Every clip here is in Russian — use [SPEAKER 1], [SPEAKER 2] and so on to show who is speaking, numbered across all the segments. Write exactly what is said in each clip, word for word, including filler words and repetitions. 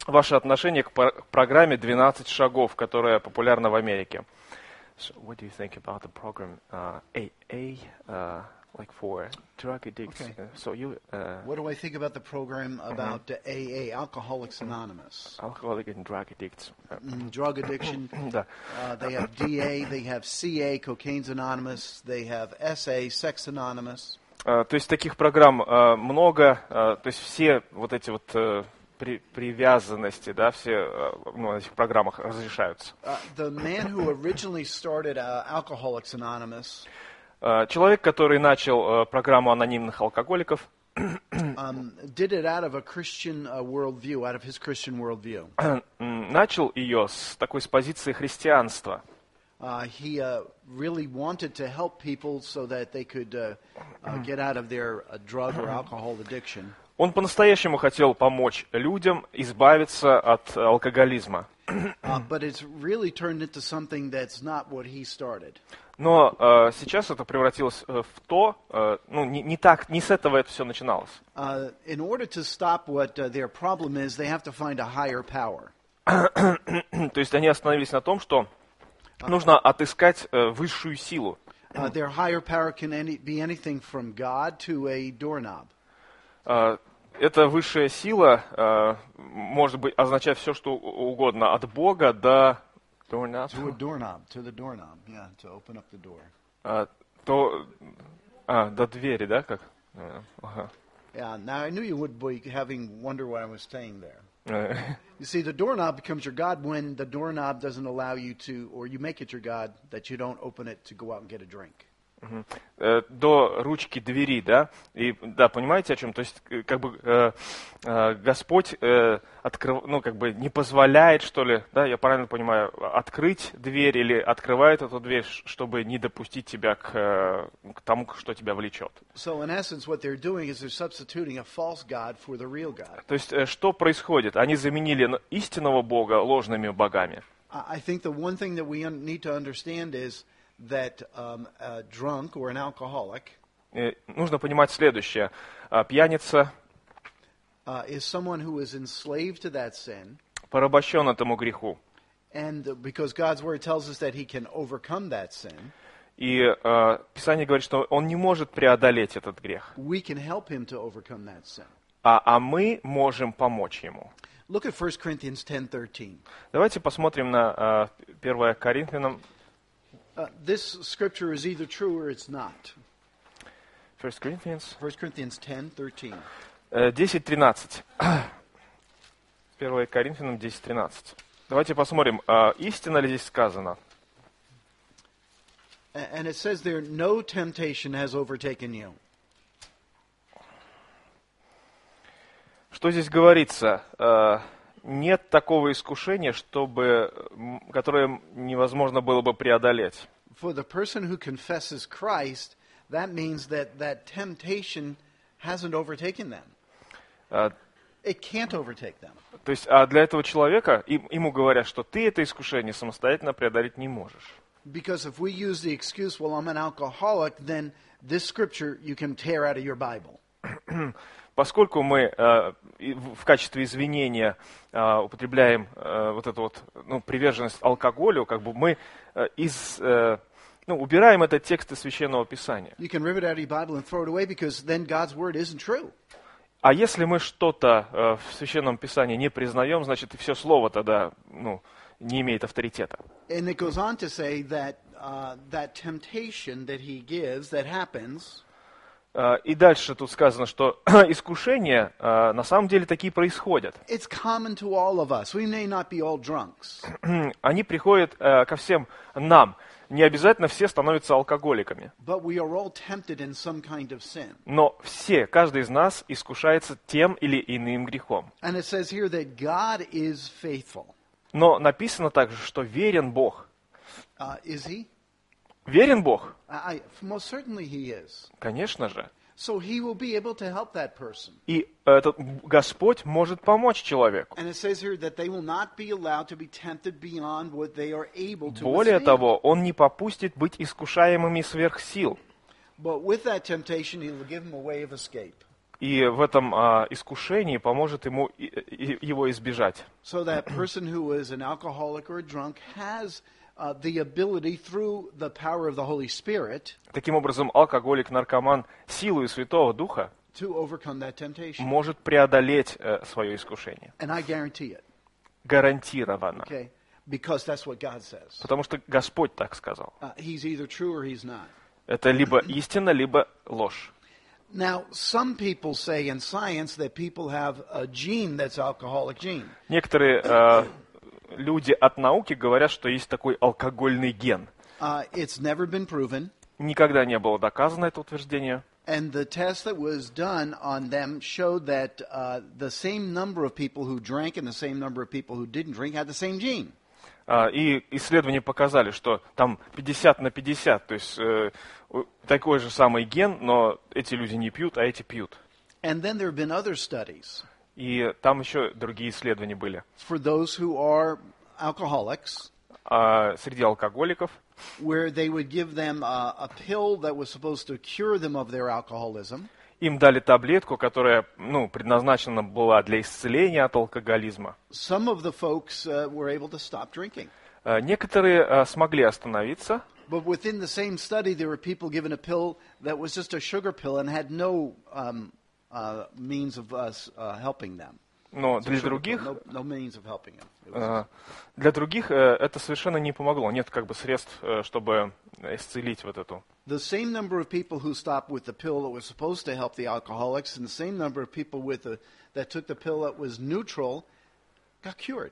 [SPEAKER 1] ваше отношение к пр- программе «двенадцать шагов», которая популярна в Америке. So, what do you think about the program uh, A A, uh, like for drug addicts?
[SPEAKER 2] Okay.
[SPEAKER 1] Uh, so you, uh,
[SPEAKER 2] What do I think about the program about uh, A A, Alcoholics Anonymous?
[SPEAKER 1] alcoholic and drug addicts.
[SPEAKER 2] Mm, drug addiction.
[SPEAKER 1] Да.
[SPEAKER 2] Uh, they have D A, they have C A, Cocaine's Anonymous, they have S A, Sex Anonymous.
[SPEAKER 1] Uh, то есть таких программ uh, много, uh, то есть все вот эти вот uh, при, привязанности, да, все uh, ну, на этих программах разрешаются.
[SPEAKER 2] Uh, the man who originally started uh, Alcoholics Anonymous
[SPEAKER 1] Uh, человек, который начал uh, программу анонимных алкоголиков,
[SPEAKER 2] um, did it out of a Christian uh, worldview, out of his Christian worldview.
[SPEAKER 1] начал ее с такой с позиции христианства.
[SPEAKER 2] Uh, he uh, really wanted to help people so that they could uh, uh, get out of their uh, drug or alcohol addiction.
[SPEAKER 1] Он по-настоящему хотел помочь людям избавиться от алкоголизма.
[SPEAKER 2] Uh, but it's really turned into something that's not what he started.
[SPEAKER 1] Но э, сейчас это превратилось э, в то, э, ну не, не так, не с этого это все начиналось.
[SPEAKER 2] Uh, in order to stop what uh, their problem is, they have to find a higher power.
[SPEAKER 1] То есть они остановились на том, что нужно отыскать э, высшую силу.
[SPEAKER 2] Uh, their higher power can any, be anything from God to a doorknob.
[SPEAKER 1] Э, эта высшая сила э, может быть означать все, что угодно, от Бога до doorknob.
[SPEAKER 2] To a doorknob, to the doorknob, yeah, to open up the door.
[SPEAKER 1] А, то, а, до двери, да, как? А, ага.
[SPEAKER 2] Yeah, now I knew you would be having wonder why I was staying there.
[SPEAKER 1] Э,
[SPEAKER 2] You see, the doorknob becomes your God when the doorknob doesn't allow you to, or you make it your God, that you don't open it to go out and get a drink.
[SPEAKER 1] мгм. Э, До ручки двери, да, и да, понимаете о чем? То есть, э, как бы э, э, Господь э, открыв, ну, как бы не позволяет, что ли, да, я правильно понимаю, открыть дверь или открывает эту дверь, ш- чтобы не допустить тебя к, э, к тому, что тебя влечет.
[SPEAKER 2] So, in essence, what they're doing is they're substituting a false God for the real God.
[SPEAKER 1] То есть, э, что происходит? Они заменили н- истинного Бога ложными богами.
[SPEAKER 2] I I think the one thing that we un- need to understand is that um, a drunk or an alcoholic
[SPEAKER 1] Э, Нужно понимать следующее. А, Пьяница
[SPEAKER 2] uh, is someone who is enslaved to that sin,
[SPEAKER 1] порабощен этому греху.
[SPEAKER 2] and uh, because God's word tells us that he can overcome that sin,
[SPEAKER 1] И э, Писание говорит, что он не может преодолеть этот грех,
[SPEAKER 2] we can help him to overcome that sin.
[SPEAKER 1] а, а мы можем помочь ему.
[SPEAKER 2] Look at First Corinthians ten thirteen.
[SPEAKER 1] Давайте посмотрим на э, первое Коринфянам,
[SPEAKER 2] Uh, this scripture is either true or it's not.
[SPEAKER 1] First Corinthians
[SPEAKER 2] First Corinthians ten thirteen.
[SPEAKER 1] э, десять тринадцать. первое Коринфянам десять тринадцать. Давайте посмотрим, э, истинно ли здесь сказано.
[SPEAKER 2] A- And it says there, no temptation has overtaken you.
[SPEAKER 1] Что здесь говорится? Э, Нет такого искушения, чтобы, м, которое невозможно было бы преодолеть.
[SPEAKER 2] For the person who confesses Christ, that means that that temptation hasn't overtaken them.
[SPEAKER 1] Э,
[SPEAKER 2] It can't overtake them.
[SPEAKER 1] То есть, а для этого человека, им- ему говорят, что ты это искушение самостоятельно преодолеть не можешь.
[SPEAKER 2] Because if we use the excuse, well, I'm an alcoholic, then this scripture you can tear out of your Bible.
[SPEAKER 1] Поскольку мы э, и в в качестве извинения э, употребляем э, вот эту вот ну, приверженность алкоголю, как бы мы э, из, э, ну, убираем этот текст из Священного Писания.
[SPEAKER 2] You can rip it out of your Bible and throw it away because then God's word isn't true.
[SPEAKER 1] А если мы что-то э, в Священном Писании не признаем, значит, и все слово тогда ну, не имеет авторитета.
[SPEAKER 2] And it goes on to say that uh, that temptation that he gives, that happens,
[SPEAKER 1] Э, И дальше тут сказано, что искушения э, на самом деле такие происходят.
[SPEAKER 2] it's common to all of us. We may not be all drunks,
[SPEAKER 1] Они приходят э, ко всем нам. Не обязательно все становятся алкоголиками.
[SPEAKER 2] but we are all tempted in some kind of sin.
[SPEAKER 1] Но все, каждый из нас искушается тем или иным грехом.
[SPEAKER 2] And it says here that God is faithful.
[SPEAKER 1] Но написано также, что верен Бог.
[SPEAKER 2] Uh, is he?
[SPEAKER 1] Верен Бог?
[SPEAKER 2] I, I- most certainly he is.
[SPEAKER 1] Конечно же.
[SPEAKER 2] So he will be able to help that person.
[SPEAKER 1] И этот Господь может помочь человеку.
[SPEAKER 2] And it says here that they will not be allowed to be tempted beyond what they are able to
[SPEAKER 1] Более
[SPEAKER 2] withstand.
[SPEAKER 1] того, Он не попустит быть искушаемыми сверх сил.
[SPEAKER 2] But with that temptation, he will give them a way of escape.
[SPEAKER 1] и в этом а, искушении поможет ему и- и- его избежать.
[SPEAKER 2] So that person who is an alcoholic or a drunk has uh, the ability through the power of the Holy Spirit
[SPEAKER 1] Таким образом, алкоголик, наркоман силой Святого Духа
[SPEAKER 2] to overcome that temptation.
[SPEAKER 1] может преодолеть э, свое искушение.
[SPEAKER 2] And I guarantee it,
[SPEAKER 1] Гарантированно.
[SPEAKER 2] okay? Because that's what God says.
[SPEAKER 1] Потому что Господь так сказал.
[SPEAKER 2] Uh, he's either true or he's not.
[SPEAKER 1] Это либо истина, либо ложь.
[SPEAKER 2] Now, some people say in science that people have a gene that's alcoholic gene.
[SPEAKER 1] Некоторые э, люди от науки говорят, что есть такой алкогольный ген.
[SPEAKER 2] Uh, it's never been proven,
[SPEAKER 1] Никогда не было доказано это утверждение.
[SPEAKER 2] and the test that was done on them showed that uh, the same number of people who drank and the same number of people who didn't drink had the same gene.
[SPEAKER 1] А, И исследования показали, что там пятьдесят на пятьдесят, то есть э, у- такой же самый ген, но эти люди не пьют, а эти пьют.
[SPEAKER 2] And then there have been other studies
[SPEAKER 1] И там еще другие исследования были.
[SPEAKER 2] for those who are alcoholics,
[SPEAKER 1] А среди алкоголиков
[SPEAKER 2] where they would give them uh, a pill that was supposed to cure them of their alcoholism,
[SPEAKER 1] им дали таблетку, которая ну, предназначена была для исцеления от алкоголизма.
[SPEAKER 2] some of the folks uh, were able to stop drinking.
[SPEAKER 1] А, Некоторые а, смогли остановиться,
[SPEAKER 2] But within the same study, there were people given a pill that was just a sugar pill and had no um, uh, means of us uh, helping them.
[SPEAKER 1] но
[SPEAKER 2] It's a
[SPEAKER 1] для
[SPEAKER 2] sugar pill,
[SPEAKER 1] других,
[SPEAKER 2] no, no means of helping them. It was
[SPEAKER 1] а, для других э, это совершенно не помогло. Нет как бы средств, э, чтобы исцелить вот эту.
[SPEAKER 2] the same number of people who stopped with the pill that was supposed to help the alcoholics, and the same number of people with the, that took the pill that was neutral, got cured.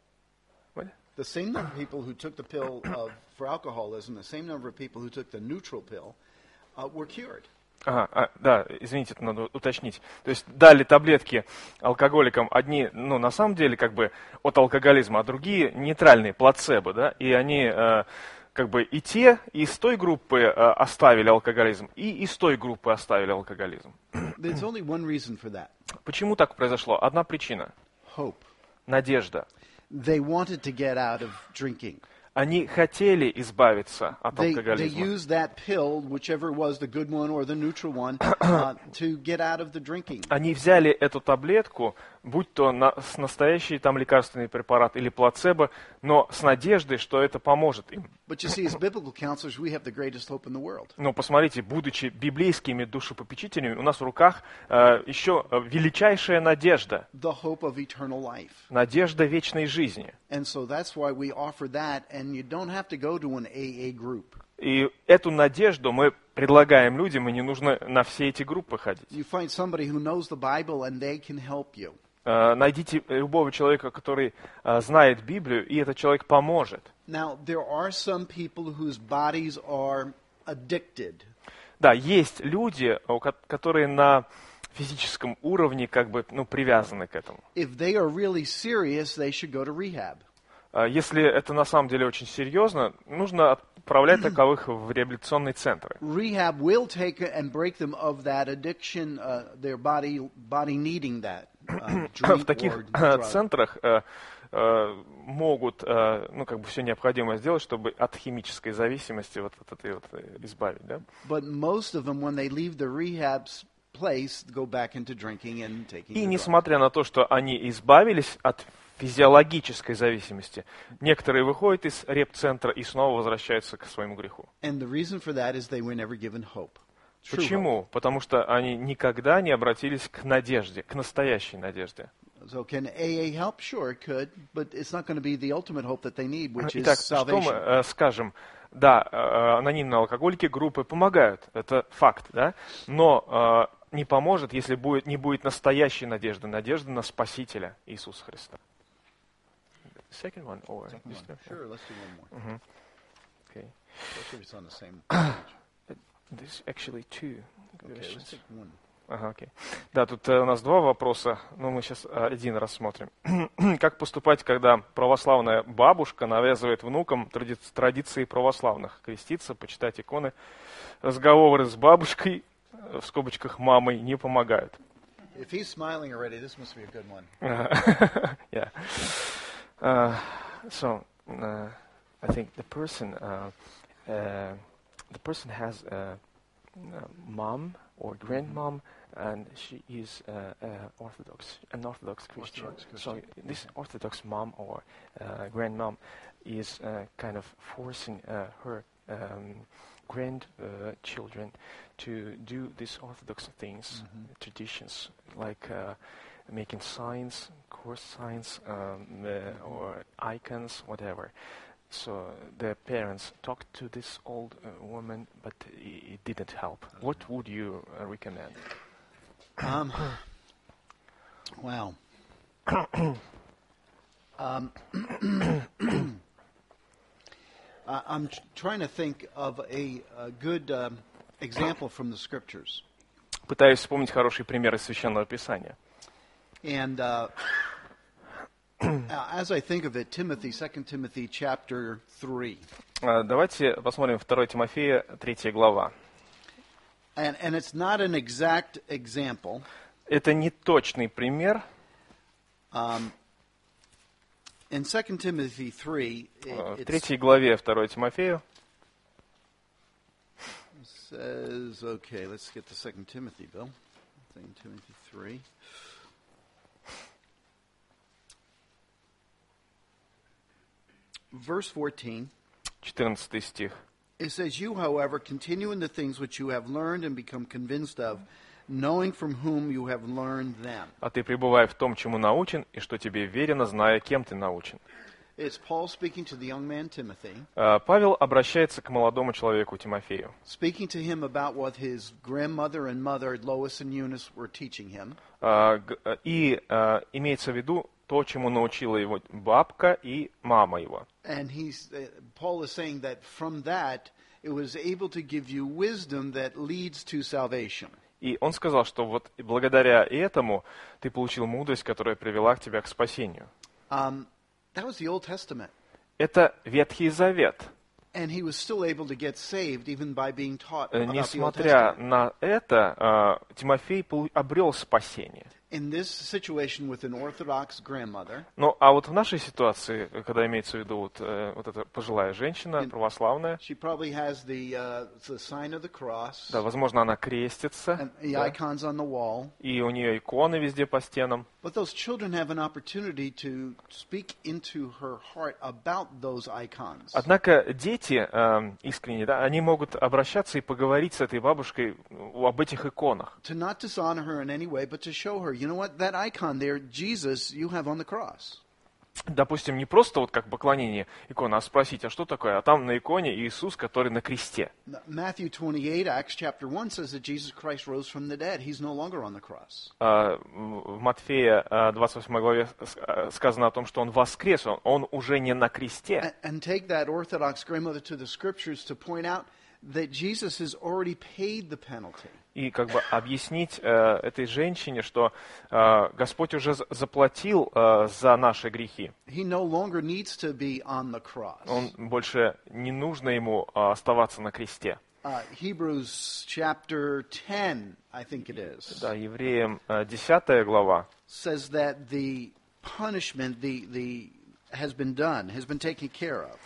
[SPEAKER 1] What?
[SPEAKER 2] The same number of people who took the pill of, for alcoholism, the same number of people who took the neutral pill, uh, were cured.
[SPEAKER 1] Ага, а, да, извините, это надо уточнить. То есть дали таблетки алкоголикам, одни, ну, на самом деле, как бы от алкоголизма, а другие нейтральные, плацебо, да, и они, э, как бы, и те из той группы э, оставили алкоголизм, и из той группы оставили алкоголизм.
[SPEAKER 2] There's only one reason for that:
[SPEAKER 1] Почему так произошло? Одна причина
[SPEAKER 2] hope.
[SPEAKER 1] – надежда.
[SPEAKER 2] They wanted to get out of drinking.
[SPEAKER 1] Они хотели избавиться от
[SPEAKER 2] They, they
[SPEAKER 1] алкоголизма.
[SPEAKER 2] used that pill, whichever was the good one or the neutral one, uh, to get out of the drinking.
[SPEAKER 1] Они взяли эту таблетку, будь то на, с настоящий там лекарственный препарат или плацебо, но с надеждой, что это поможет им.
[SPEAKER 2] But you see, as biblical counselors, we have the greatest hope in the world.
[SPEAKER 1] Но посмотрите, будучи библейскими душепопечителями, у нас в руках э, еще величайшая надежда,
[SPEAKER 2] The hope of eternal life.
[SPEAKER 1] надежда вечной жизни.
[SPEAKER 2] And so that's why we offer that, and you don't have to go to an A A group.
[SPEAKER 1] И эту надежду мы предлагаем людям, и не нужно на все эти группы ходить.
[SPEAKER 2] You find somebody who knows the Bible, and they can help you.
[SPEAKER 1] Э, Найдите любого человека, который э, знает Библию, и этот человек поможет.
[SPEAKER 2] Now, there are some people whose bodies are addicted.
[SPEAKER 1] Да, есть люди, у ко- которые на физическом уровне как бы ну, привязаны к этому.
[SPEAKER 2] If they are really serious, they should go to rehab.
[SPEAKER 1] А Если это на самом деле очень серьезно, нужно отправлять таковых в реабилитационные центры.
[SPEAKER 2] Rehab will take and break them of that addiction, uh, their body body needing that uh,
[SPEAKER 1] В
[SPEAKER 2] drink
[SPEAKER 1] таких
[SPEAKER 2] or
[SPEAKER 1] э,
[SPEAKER 2] drug.
[SPEAKER 1] центрах э, э, могут э, ну, как бы все необходимое сделать, чтобы от химической зависимости вот от этой вот э, избавить. Да?
[SPEAKER 2] But most of them, when they leave the rehab s- place, go back into drinking and taking.
[SPEAKER 1] И
[SPEAKER 2] the drug.
[SPEAKER 1] несмотря на то, что они избавились от физиологической зависимости, некоторые выходят из реп-центра и снова возвращаются к своему греху.
[SPEAKER 2] And the reason for that is they were never given hope. True hope.
[SPEAKER 1] Почему? Потому что они никогда не обратились к надежде, к настоящей надежде.
[SPEAKER 2] So can A A help? Sure, it could, but it's not going to be the ultimate hope that they need, which is
[SPEAKER 1] Итак, что мы
[SPEAKER 2] salvation.
[SPEAKER 1] э, скажем? Да, э, анонимные алкоголики, группы помогают, это факт, да? Но э, не поможет, если будет, не будет настоящей надежды, надежды на Спасителя Иисуса Христа. Second one, or
[SPEAKER 2] Second
[SPEAKER 1] just-
[SPEAKER 2] one. Sure, let's do one more.
[SPEAKER 1] Okay.
[SPEAKER 2] Especially if it's on the same page.
[SPEAKER 1] There's actually two
[SPEAKER 2] Okay, let's
[SPEAKER 1] questions.
[SPEAKER 2] take one.
[SPEAKER 1] Ага, окей. Да, тут э, у нас два вопроса, но мы сейчас один рассмотрим. Как поступать, когда православная бабушка навязывает внукам тради- традиции православных? Креститься, почитать иконы, разговоры с бабушкой, э, в скобочках мамой, не помогают.
[SPEAKER 2] If he's smiling already, this must be a good one.
[SPEAKER 1] Yeah. Uh, so, uh, I think the person, uh, uh, the person has uh, uh, mom or grandmom, and she is uh, uh, Orthodox, an Orthodox Christian.
[SPEAKER 2] Orthodox Christian.
[SPEAKER 1] So this Orthodox mom or uh, grandmom is uh, kind of forcing uh, her um, grandchildren uh, to do these Orthodox things,
[SPEAKER 2] Mhm.
[SPEAKER 1] traditions, like uh, making signs, cross signs, um, uh, or icons, whatever. So the parents talked to this old uh, woman, but it, it didn't help. What would you uh, recommend?
[SPEAKER 2] Um, wow. um, I- I'm tr- trying to think of a, a good um, example from the scriptures.
[SPEAKER 1] Пытаюсь вспомнить хороший пример из Священного Писания.
[SPEAKER 2] And uh, uh, as I think of it, Timothy, Second Timothy chapter three.
[SPEAKER 1] Uh, Давайте посмотрим второе Тимофея, третья глава.
[SPEAKER 2] And, and it's not an exact example.
[SPEAKER 1] Это не точный пример.
[SPEAKER 2] Um, in Second Timothy three, it,
[SPEAKER 1] Uh, В
[SPEAKER 2] it
[SPEAKER 1] третьей главе второе Тимофею
[SPEAKER 2] says, okay, let's get to Second Timothy, Bill. Second Timothy three. Verse fourteen,
[SPEAKER 1] четырнадцатый стих.
[SPEAKER 2] it says, You, however, continue in the things which you have learned and become convinced of, knowing from whom you have learned them.
[SPEAKER 1] А ты пребывай в том, чему научен, и что тебе верено, зная, кем ты научен.
[SPEAKER 2] It's Paul speaking to the young man Timothy,
[SPEAKER 1] Uh, Павел обращается к молодому человеку Тимофею.
[SPEAKER 2] speaking to him about what his grandmother and mother, Lois and Eunice, were teaching him.
[SPEAKER 1] Uh, г- uh, И uh, имеется в виду то, чему научила его бабка и мама его.
[SPEAKER 2] And he's, uh, Paul is saying that from that, it was able to give you wisdom that leads to salvation.
[SPEAKER 1] И он сказал, что вот благодаря этому ты получил мудрость, которая привела к тебе к спасению.
[SPEAKER 2] Um, that was the Old Testament.
[SPEAKER 1] Это Ветхий Завет.
[SPEAKER 2] And he was still able to get saved even by being taught
[SPEAKER 1] Э,
[SPEAKER 2] about the Old
[SPEAKER 1] Несмотря
[SPEAKER 2] Testament.
[SPEAKER 1] на это, э, Тимофей полу- обрел спасение.
[SPEAKER 2] In this situation with an Orthodox grandmother,
[SPEAKER 1] Ну, а вот в нашей ситуации, когда имеется в виду вот, э, вот эта пожилая женщина,
[SPEAKER 2] In-
[SPEAKER 1] православная,
[SPEAKER 2] she probably has the, uh, the sign of the cross
[SPEAKER 1] да, возможно, она крестится,
[SPEAKER 2] and the
[SPEAKER 1] да,
[SPEAKER 2] icons on the wall.
[SPEAKER 1] и у нее иконы везде по стенам.
[SPEAKER 2] But those children have an opportunity to speak into her heart about those icons.
[SPEAKER 1] Однако дети э, искренне, да, они могут обращаться и поговорить с этой бабушкой э, об этих иконах.
[SPEAKER 2] To not dishonor her in any way, but to show her, you know what, that icon there, Jesus, you have on the cross.
[SPEAKER 1] Допустим, не просто вот как поклонение иконы, а спросить, а что такое? А там на иконе Иисус, который на кресте.
[SPEAKER 2] Matthew twenty-eight, Acts chapter one says that Jesus Christ rose from the dead. He's no longer on the cross.
[SPEAKER 1] А, В Матфея а, двадцать восьмой главе с- а, сказано о том, что Он воскрес, Он, он уже не на кресте.
[SPEAKER 2] And, and take that Orthodox grandmother to the scriptures to point out that Jesus has already paid the penalty.
[SPEAKER 1] И как бы объяснить э, этой женщине, что э, Господь уже за- заплатил э, за наши грехи.
[SPEAKER 2] He no longer needs to be on the cross.
[SPEAKER 1] Он больше не нужно ему э, оставаться на кресте.
[SPEAKER 2] Uh, Hebrews chapter ten, I think it is,
[SPEAKER 1] Да, Евреям э, десятая глава
[SPEAKER 2] says that the punishment the, the, has been done, has been taken care of.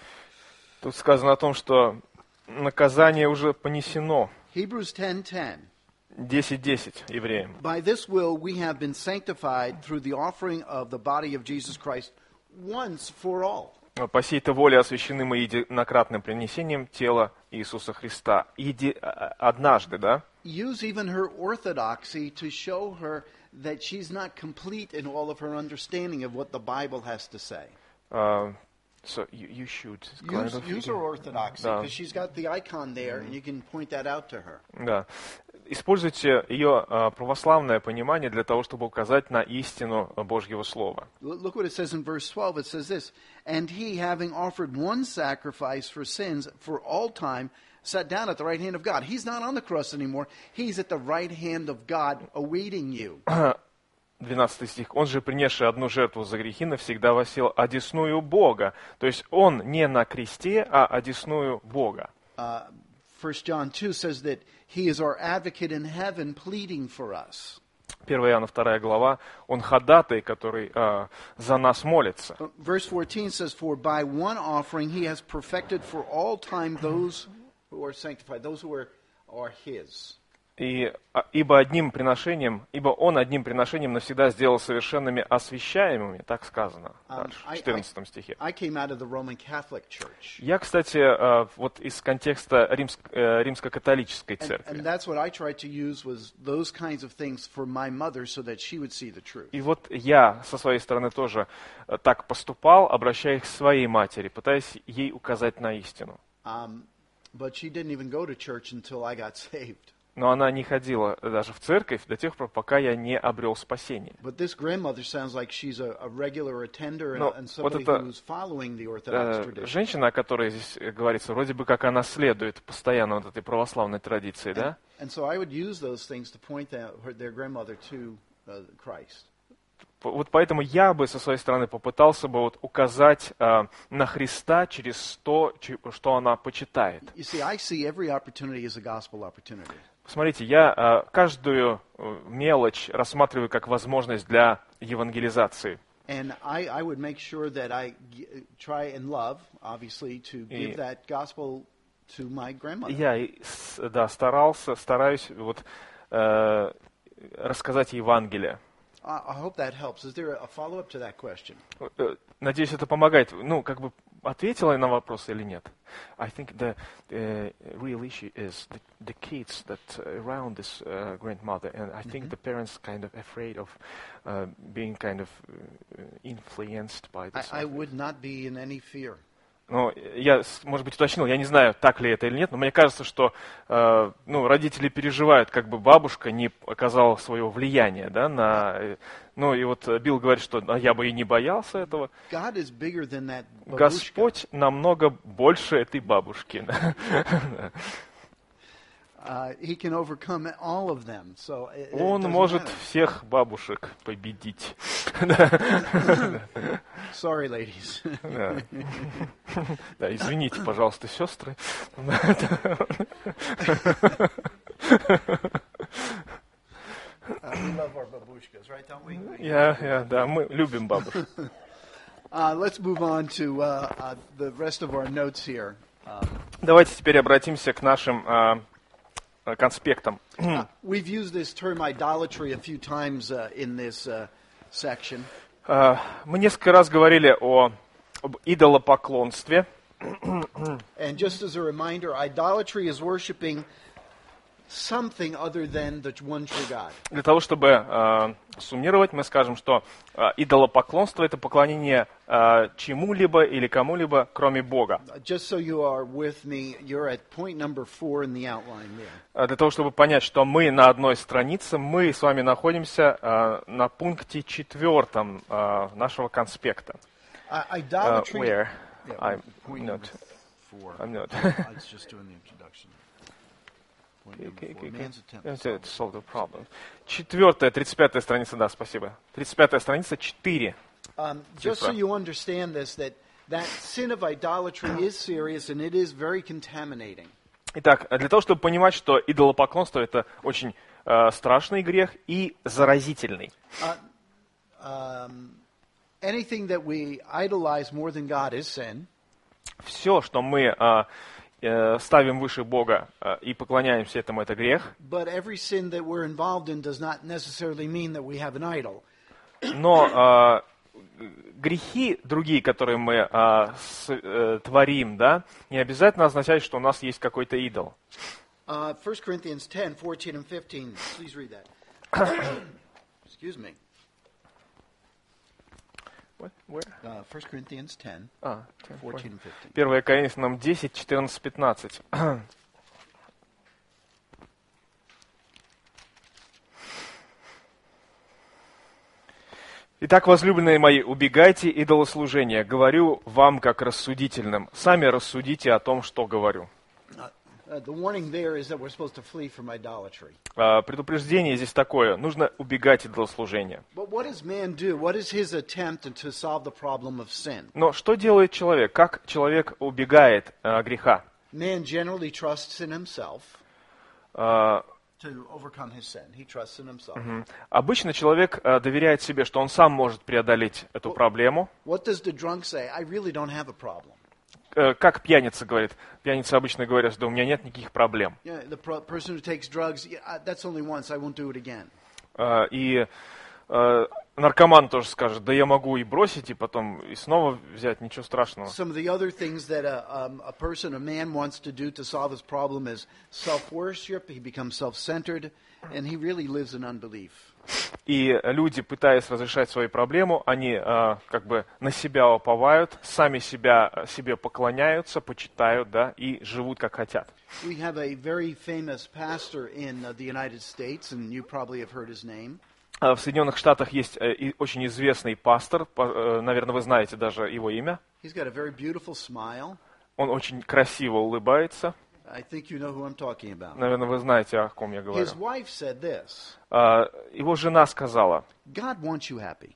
[SPEAKER 1] Тут сказано о том, что наказание уже понесено.
[SPEAKER 2] Hebrews ten ten.
[SPEAKER 1] десять десять евреям.
[SPEAKER 2] By this will we have been sanctified through the offering of the body of Jesus Christ once for all.
[SPEAKER 1] По сей-то воле освящены мы единократным принесением тела Иисуса Христа. Еди... а- Однажды, да?
[SPEAKER 2] Use even her orthodoxy to show her that she's not complete in all of her understanding of what the Bible has to say.
[SPEAKER 1] Uh, so you, you should kind
[SPEAKER 2] Use,
[SPEAKER 1] of-
[SPEAKER 2] use her orthodoxy
[SPEAKER 1] Да.
[SPEAKER 2] because she's got the icon there and you can point that out to her.
[SPEAKER 1] Да. Используйте ее а, православное понимание для того, чтобы указать на истину Божьего Слова.
[SPEAKER 2] L- Look what it says in verse twelve. It says this, And he, having offered one sacrifice for sins for all time, sat down at the right hand of God. He's not on the cross anymore. He's at the right hand of God awaiting you.
[SPEAKER 1] двенадцатый стих. «Он же, принесший одну жертву за грехи, навсегда воссел одесную Бога». То есть он не на кресте, а одесную Бога.
[SPEAKER 2] Uh, First John two says that he is our advocate in heaven pleading for us.
[SPEAKER 1] первое Иоанна вторая глава. Он ходатай, который а, за нас молится.
[SPEAKER 2] Uh, Verse fourteen says, For by one offering he has perfected for all time those who are sanctified, those who are are his.
[SPEAKER 1] И, а, ибо одним приношением, ибо он одним приношением навсегда сделал совершенными освящаемыми, так сказано
[SPEAKER 2] Um,
[SPEAKER 1] дальше, в
[SPEAKER 2] I, I,
[SPEAKER 1] четырнадцатом стихе.
[SPEAKER 2] I came out of the Roman Catholic Church.
[SPEAKER 1] Я, кстати, э, вот из контекста римск- э, римско-католической
[SPEAKER 2] And,
[SPEAKER 1] церкви.
[SPEAKER 2] and that's what I tried to use was those kinds of things for my mother so that she would see the truth.
[SPEAKER 1] И вот я со своей стороны тоже э, так поступал, обращаясь к своей матери, пытаясь ей указать на истину.
[SPEAKER 2] Um, but she didn't even go to church until I got saved.
[SPEAKER 1] Но она не ходила даже в церковь до тех пор, пока я не обрел спасение.
[SPEAKER 2] But this grandmother sounds like she's a, a regular attender and,
[SPEAKER 1] Но
[SPEAKER 2] and
[SPEAKER 1] вот
[SPEAKER 2] somebody
[SPEAKER 1] эта,
[SPEAKER 2] who's following the Orthodox
[SPEAKER 1] Э,
[SPEAKER 2] tradition.
[SPEAKER 1] женщина, о которой здесь э, говорится, вроде бы как она следует постоянно вот этой православной традиции, да?
[SPEAKER 2] And so I would use those things to point that, her, their grandmother to uh, Christ.
[SPEAKER 1] П- Вот поэтому я бы со своей стороны попытался бы вот указать э, на Христа через то, чи- что она почитает.
[SPEAKER 2] You see, I see every opportunity as a gospel opportunity.
[SPEAKER 1] Смотрите, я э, каждую э, мелочь рассматриваю как возможность для евангелизации.
[SPEAKER 2] And I, I would make sure that I g- try and love, obviously, to give
[SPEAKER 1] И-
[SPEAKER 2] that gospel to my grandmother.
[SPEAKER 1] Я и с- да, старался, стараюсь вот, э, рассказать Евангелие.
[SPEAKER 2] I, I hope that helps. Is there a follow-up to that question?
[SPEAKER 1] Э, Надеюсь, это помогает. Ну, как бы ответила я на вопрос или нет? I think the uh, real issue is the, the kids that around this uh, grandmother, and I think the parents kind of afraid of uh, being kind of uh, influenced by this.
[SPEAKER 2] I, I would not be in any fear.
[SPEAKER 1] Ну, я, с- может быть, уточнил, я не знаю, так ли это или нет, но мне кажется, что э, ну, родители переживают, как бы бабушка не оказала своего влияния, да, на... э, Ну, и вот э, Билл говорит, что «А я бы и не боялся этого.
[SPEAKER 2] God is bigger than that babushka.
[SPEAKER 1] Господь намного больше этой бабушки.
[SPEAKER 2] Uh, he can overcome all of them. So it, it
[SPEAKER 1] Он
[SPEAKER 2] doesn't
[SPEAKER 1] может
[SPEAKER 2] matter.
[SPEAKER 1] всех бабушек победить.
[SPEAKER 2] Sorry, ladies.
[SPEAKER 1] Да. Да, извините, пожалуйста, сестры.
[SPEAKER 2] Uh, we love our babushkas, right? Don't we?
[SPEAKER 1] Я, я, да, мы любим бабушек.
[SPEAKER 2] Uh, let's move on to uh, uh, the rest of our notes here. Um,
[SPEAKER 1] Давайте теперь обратимся к нашим а, а, конспектам.
[SPEAKER 2] uh, we've used this term idolatry a few times uh, in this uh, section.
[SPEAKER 1] А, Мы несколько раз говорили о, об идолопоклонстве.
[SPEAKER 2] And just as a reminder, idolatry is worshiping something other than the one true God.
[SPEAKER 1] Для того, чтобы а, суммировать, мы скажем, что а, идолопоклонство – это поклонение а, чему-либо или кому-либо, кроме Бога.
[SPEAKER 2] Uh, Just so you are with me, you're at point number four in the outline there.
[SPEAKER 1] А, Для того, чтобы понять, что мы на одной странице, мы с вами находимся а, на пункте четвертом а, нашего конспекта.
[SPEAKER 2] Uh,
[SPEAKER 1] Uh,
[SPEAKER 2] idolatry.
[SPEAKER 1] where?
[SPEAKER 2] Yeah,
[SPEAKER 1] I'm
[SPEAKER 2] point
[SPEAKER 1] not.
[SPEAKER 2] number four.
[SPEAKER 1] I'm not.
[SPEAKER 2] I was just doing the introduction. Point number
[SPEAKER 1] Okay,
[SPEAKER 2] four.
[SPEAKER 1] okay,
[SPEAKER 2] Man's attempt to
[SPEAKER 1] okay.
[SPEAKER 2] solve
[SPEAKER 1] To solve the problem. Четвертая, тридцать пятая страница, да, спасибо. тридцать пятая страница, четыре.
[SPEAKER 2] Um, just so
[SPEAKER 1] Цифра.
[SPEAKER 2] you understand this, that that sin of idolatry is serious and it is very contaminating.
[SPEAKER 1] Итак, для того, чтобы понимать, что идолопоклонство – это очень э, страшный грех и заразительный.
[SPEAKER 2] Uh, um, anything that we idolize more than God is sin.
[SPEAKER 1] Все, что мы э, э, ставим выше Бога э, и поклоняемся этому, это грех.
[SPEAKER 2] But every sin that we're involved in does not necessarily mean that we have an idol.
[SPEAKER 1] Но э, грехи другие, которые мы э, с- э, творим, да, не обязательно означают, что у нас есть какой-то идол.
[SPEAKER 2] Uh, First Corinthians ten, fourteen, and fifteen. Please read that. Excuse me.
[SPEAKER 1] What? Where?
[SPEAKER 2] Uh, First Corinthians ten,
[SPEAKER 1] А,
[SPEAKER 2] fourteen, and fifteen.
[SPEAKER 1] первое Коринфянам десять, четырнадцать, пятнадцать. Итак, возлюбленные мои, убегайте идолослужения. Говорю вам как рассудительным. Сами рассудите о том, что говорю.
[SPEAKER 2] Uh, the warning there is that we're supposed to flee from idolatry.
[SPEAKER 1] А, Предупреждение здесь такое. Нужно убегать идолослужения.
[SPEAKER 2] But what does man do? What is his attempt to solve the problem of sin?
[SPEAKER 1] Но что делает человек? Как человек убегает а, греха?
[SPEAKER 2] Man generally trusts in himself
[SPEAKER 1] А,
[SPEAKER 2] to overcome his sin. He trusts in himself.
[SPEAKER 1] м, Обычно человек а, доверяет себе, что он сам может преодолеть эту проблему.
[SPEAKER 2] What does the drunk say? I really don't have a problem.
[SPEAKER 1] э, как пьяница говорит. Пьяница обычно говорят, что у меня нет никаких проблем.
[SPEAKER 2] Yeah, the pro- person who takes drugs, yeah, I- that's only once. I won't do it again.
[SPEAKER 1] Э, и э, наркоман тоже скажет, да я могу и бросить, и потом и снова взять, ничего страшного.
[SPEAKER 2] Some of the other things that a, um, a person, a man wants to do to solve his problem is self-worship. He becomes self-centered, and he really lives in unbelief.
[SPEAKER 1] И люди, пытаясь разрешать свою проблему, они э, как бы на себя уповают, сами себя, себе поклоняются, почитают, да, и живут как хотят.
[SPEAKER 2] We have a very famous pastor in uh, the United States, and you probably have heard his name.
[SPEAKER 1] В Соединенных Штатах есть э, и очень известный пастор, по, э, наверное, вы знаете даже его имя.
[SPEAKER 2] He's got a very beautiful smile.
[SPEAKER 1] Он очень красиво улыбается.
[SPEAKER 2] I think you know who I'm talking about.
[SPEAKER 1] Наверное, вы знаете, о ком я говорю.
[SPEAKER 2] His wife said this.
[SPEAKER 1] Э, его жена сказала,
[SPEAKER 2] God wants you happy.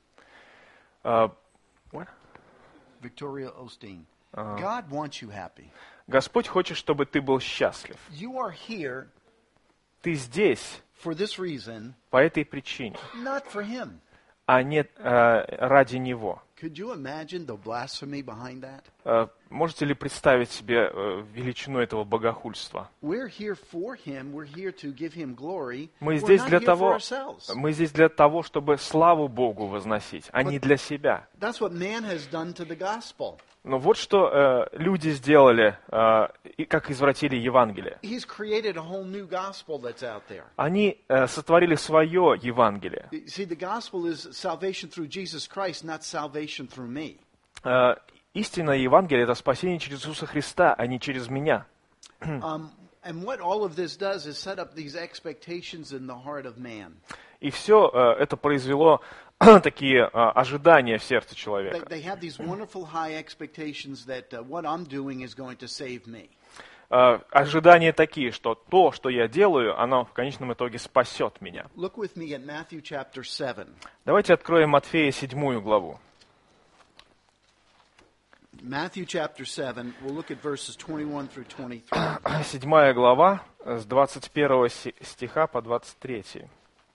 [SPEAKER 1] э, what?
[SPEAKER 2] Victoria Osteen. God wants you happy.
[SPEAKER 1] Господь хочет, чтобы ты был счастлив.
[SPEAKER 2] You are here
[SPEAKER 1] Ты здесь
[SPEAKER 2] for this reason,
[SPEAKER 1] по этой причине,
[SPEAKER 2] not for him.
[SPEAKER 1] а не э, ради Него.
[SPEAKER 2] Could you imagine the blasphemy behind that?
[SPEAKER 1] Э, можете ли представить себе э, величину этого богохульства?
[SPEAKER 2] We're here for him. We're here to give him glory.
[SPEAKER 1] Мы
[SPEAKER 2] We're
[SPEAKER 1] здесь
[SPEAKER 2] not
[SPEAKER 1] для
[SPEAKER 2] here for
[SPEAKER 1] того,
[SPEAKER 2] ourselves.
[SPEAKER 1] мы здесь для того, чтобы славу Богу возносить, а не для себя.
[SPEAKER 2] That's what man has done to the gospel.
[SPEAKER 1] Но вот что э, люди сделали, э, и как извратили Евангелие.
[SPEAKER 2] He's created a whole new gospel that's out there.
[SPEAKER 1] Они э, сотворили свое Евангелие.
[SPEAKER 2] You See, the gospel is salvation through Jesus Christ, not salvation through me.
[SPEAKER 1] Э, истинное Евангелие — это спасение через Иисуса Христа, а не через меня.
[SPEAKER 2] Um, and what all of this does is set up these expectations in the heart of man.
[SPEAKER 1] И все э, это произвело такие э, ожидания в сердце
[SPEAKER 2] They,
[SPEAKER 1] человека.
[SPEAKER 2] they have these wonderful high expectations that uh, what I'm doing is going to save me.
[SPEAKER 1] Э, ожидания такие, что то, что я делаю, оно в конечном итоге спасет меня.
[SPEAKER 2] Look with me at Matthew chapter seven.
[SPEAKER 1] Давайте откроем Матфея седьмую главу.
[SPEAKER 2] Matthew chapter seven, we'll look at verses twenty-one through twenty-three.
[SPEAKER 1] Седьмая глава э, с двадцать первого си- стиха по двадцать третий.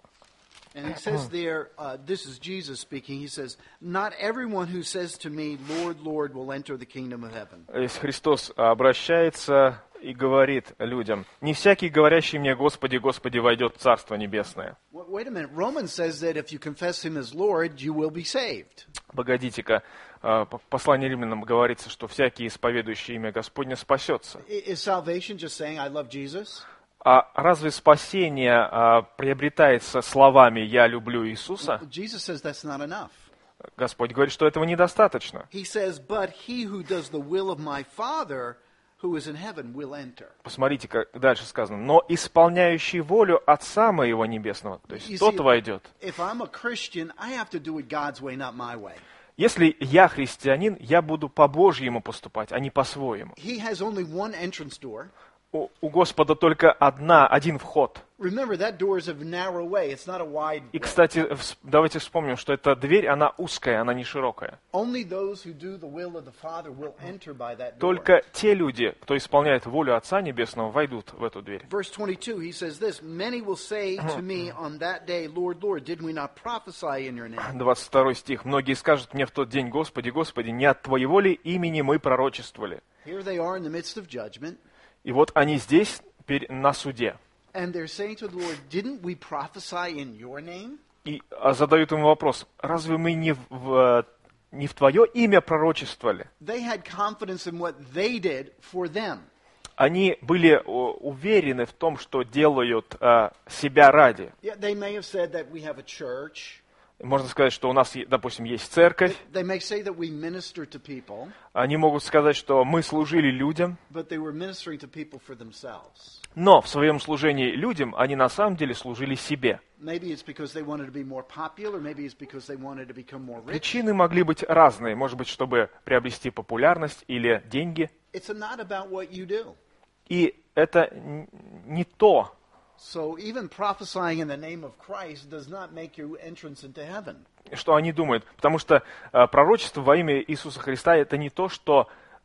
[SPEAKER 2] And he says there, uh, this is Jesus speaking, he says, not everyone who says to me, Lord, Lord, will enter the kingdom of heaven.
[SPEAKER 1] Здесь Христос обращается и говорит людям: «Не всякий, говорящий мне, Господи, Господи, войдет в Царство Небесное».
[SPEAKER 2] Wait wait a minute, Romans says that if you confess him as Lord, you will be saved.
[SPEAKER 1] Погодите-ка, э, в послании Римлянам говорится, что всякий, исповедующий имя Господне, спасется.
[SPEAKER 2] I- Is salvation just saying, I love Jesus?
[SPEAKER 1] А разве спасение а, приобретается словами «я люблю Иисуса»?
[SPEAKER 2] Jesus says that's not enough.
[SPEAKER 1] Господь говорит, что этого недостаточно.
[SPEAKER 2] He says, but he who does the will of my Father who is in heaven will enter.
[SPEAKER 1] Посмотрите, как дальше сказано. «Но исполняющий волю Отца Моего Небесного», то
[SPEAKER 2] You
[SPEAKER 1] есть тот
[SPEAKER 2] see,
[SPEAKER 1] войдет.
[SPEAKER 2] If I'm a Christian, I have to do it God's way, not my way.
[SPEAKER 1] Если я христианин, я буду по-божьему поступать, а не по-своему.
[SPEAKER 2] He has only one entrance door.
[SPEAKER 1] У, у Господа только одна, один вход.
[SPEAKER 2] Remember, that door is a narrow way. It's not a wide
[SPEAKER 1] И,
[SPEAKER 2] way.
[SPEAKER 1] кстати, вс- давайте вспомним, что эта дверь, она узкая, она не широкая.
[SPEAKER 2] Only those who do the will of the Father will enter by that door.
[SPEAKER 1] Только те люди, кто исполняет волю Отца Небесного, войдут в эту дверь.
[SPEAKER 2] Verse twenty-two, he says this, many will say to me on that day, Lord, Lord, did we not prophesy in your name?
[SPEAKER 1] двадцать второй стих. «Многие скажут мне в тот день: Господи, Господи, не от Твоего ли имени мы пророчествовали?»
[SPEAKER 2] Here they are in the midst of judgment,
[SPEAKER 1] И вот они здесь пер- на суде.
[SPEAKER 2] and they're saying to the Lord, didn't we prophesy in your name?
[SPEAKER 1] И а, задают ему вопрос: разве мы не в, в- не в Твое имя пророчествовали?
[SPEAKER 2] They had confidence in what they did for them.
[SPEAKER 1] Они были о, уверены в том, что делают а, себя ради.
[SPEAKER 2] Yeah, they may have said that we have a church.
[SPEAKER 1] Можно сказать, что у нас, е- допустим, есть церковь.
[SPEAKER 2] They may say that we minister to people,
[SPEAKER 1] Они могут сказать, что мы служили людям.
[SPEAKER 2] but they were ministering to people for themselves.
[SPEAKER 1] Но в своем служении людям они на самом деле служили себе.
[SPEAKER 2] Maybe it's because they wanted to be more popular, maybe it's because they wanted to become more rich.
[SPEAKER 1] Причины могли быть разные. Может быть, чтобы приобрести популярность или деньги.
[SPEAKER 2] It's not about what you do.
[SPEAKER 1] И это н- не то.
[SPEAKER 2] So even prophesying in the name of Christ does not make you entrance into heaven.
[SPEAKER 1] Что они думают. Потому что э, пророчество во имя Иисуса Христа — это не то, что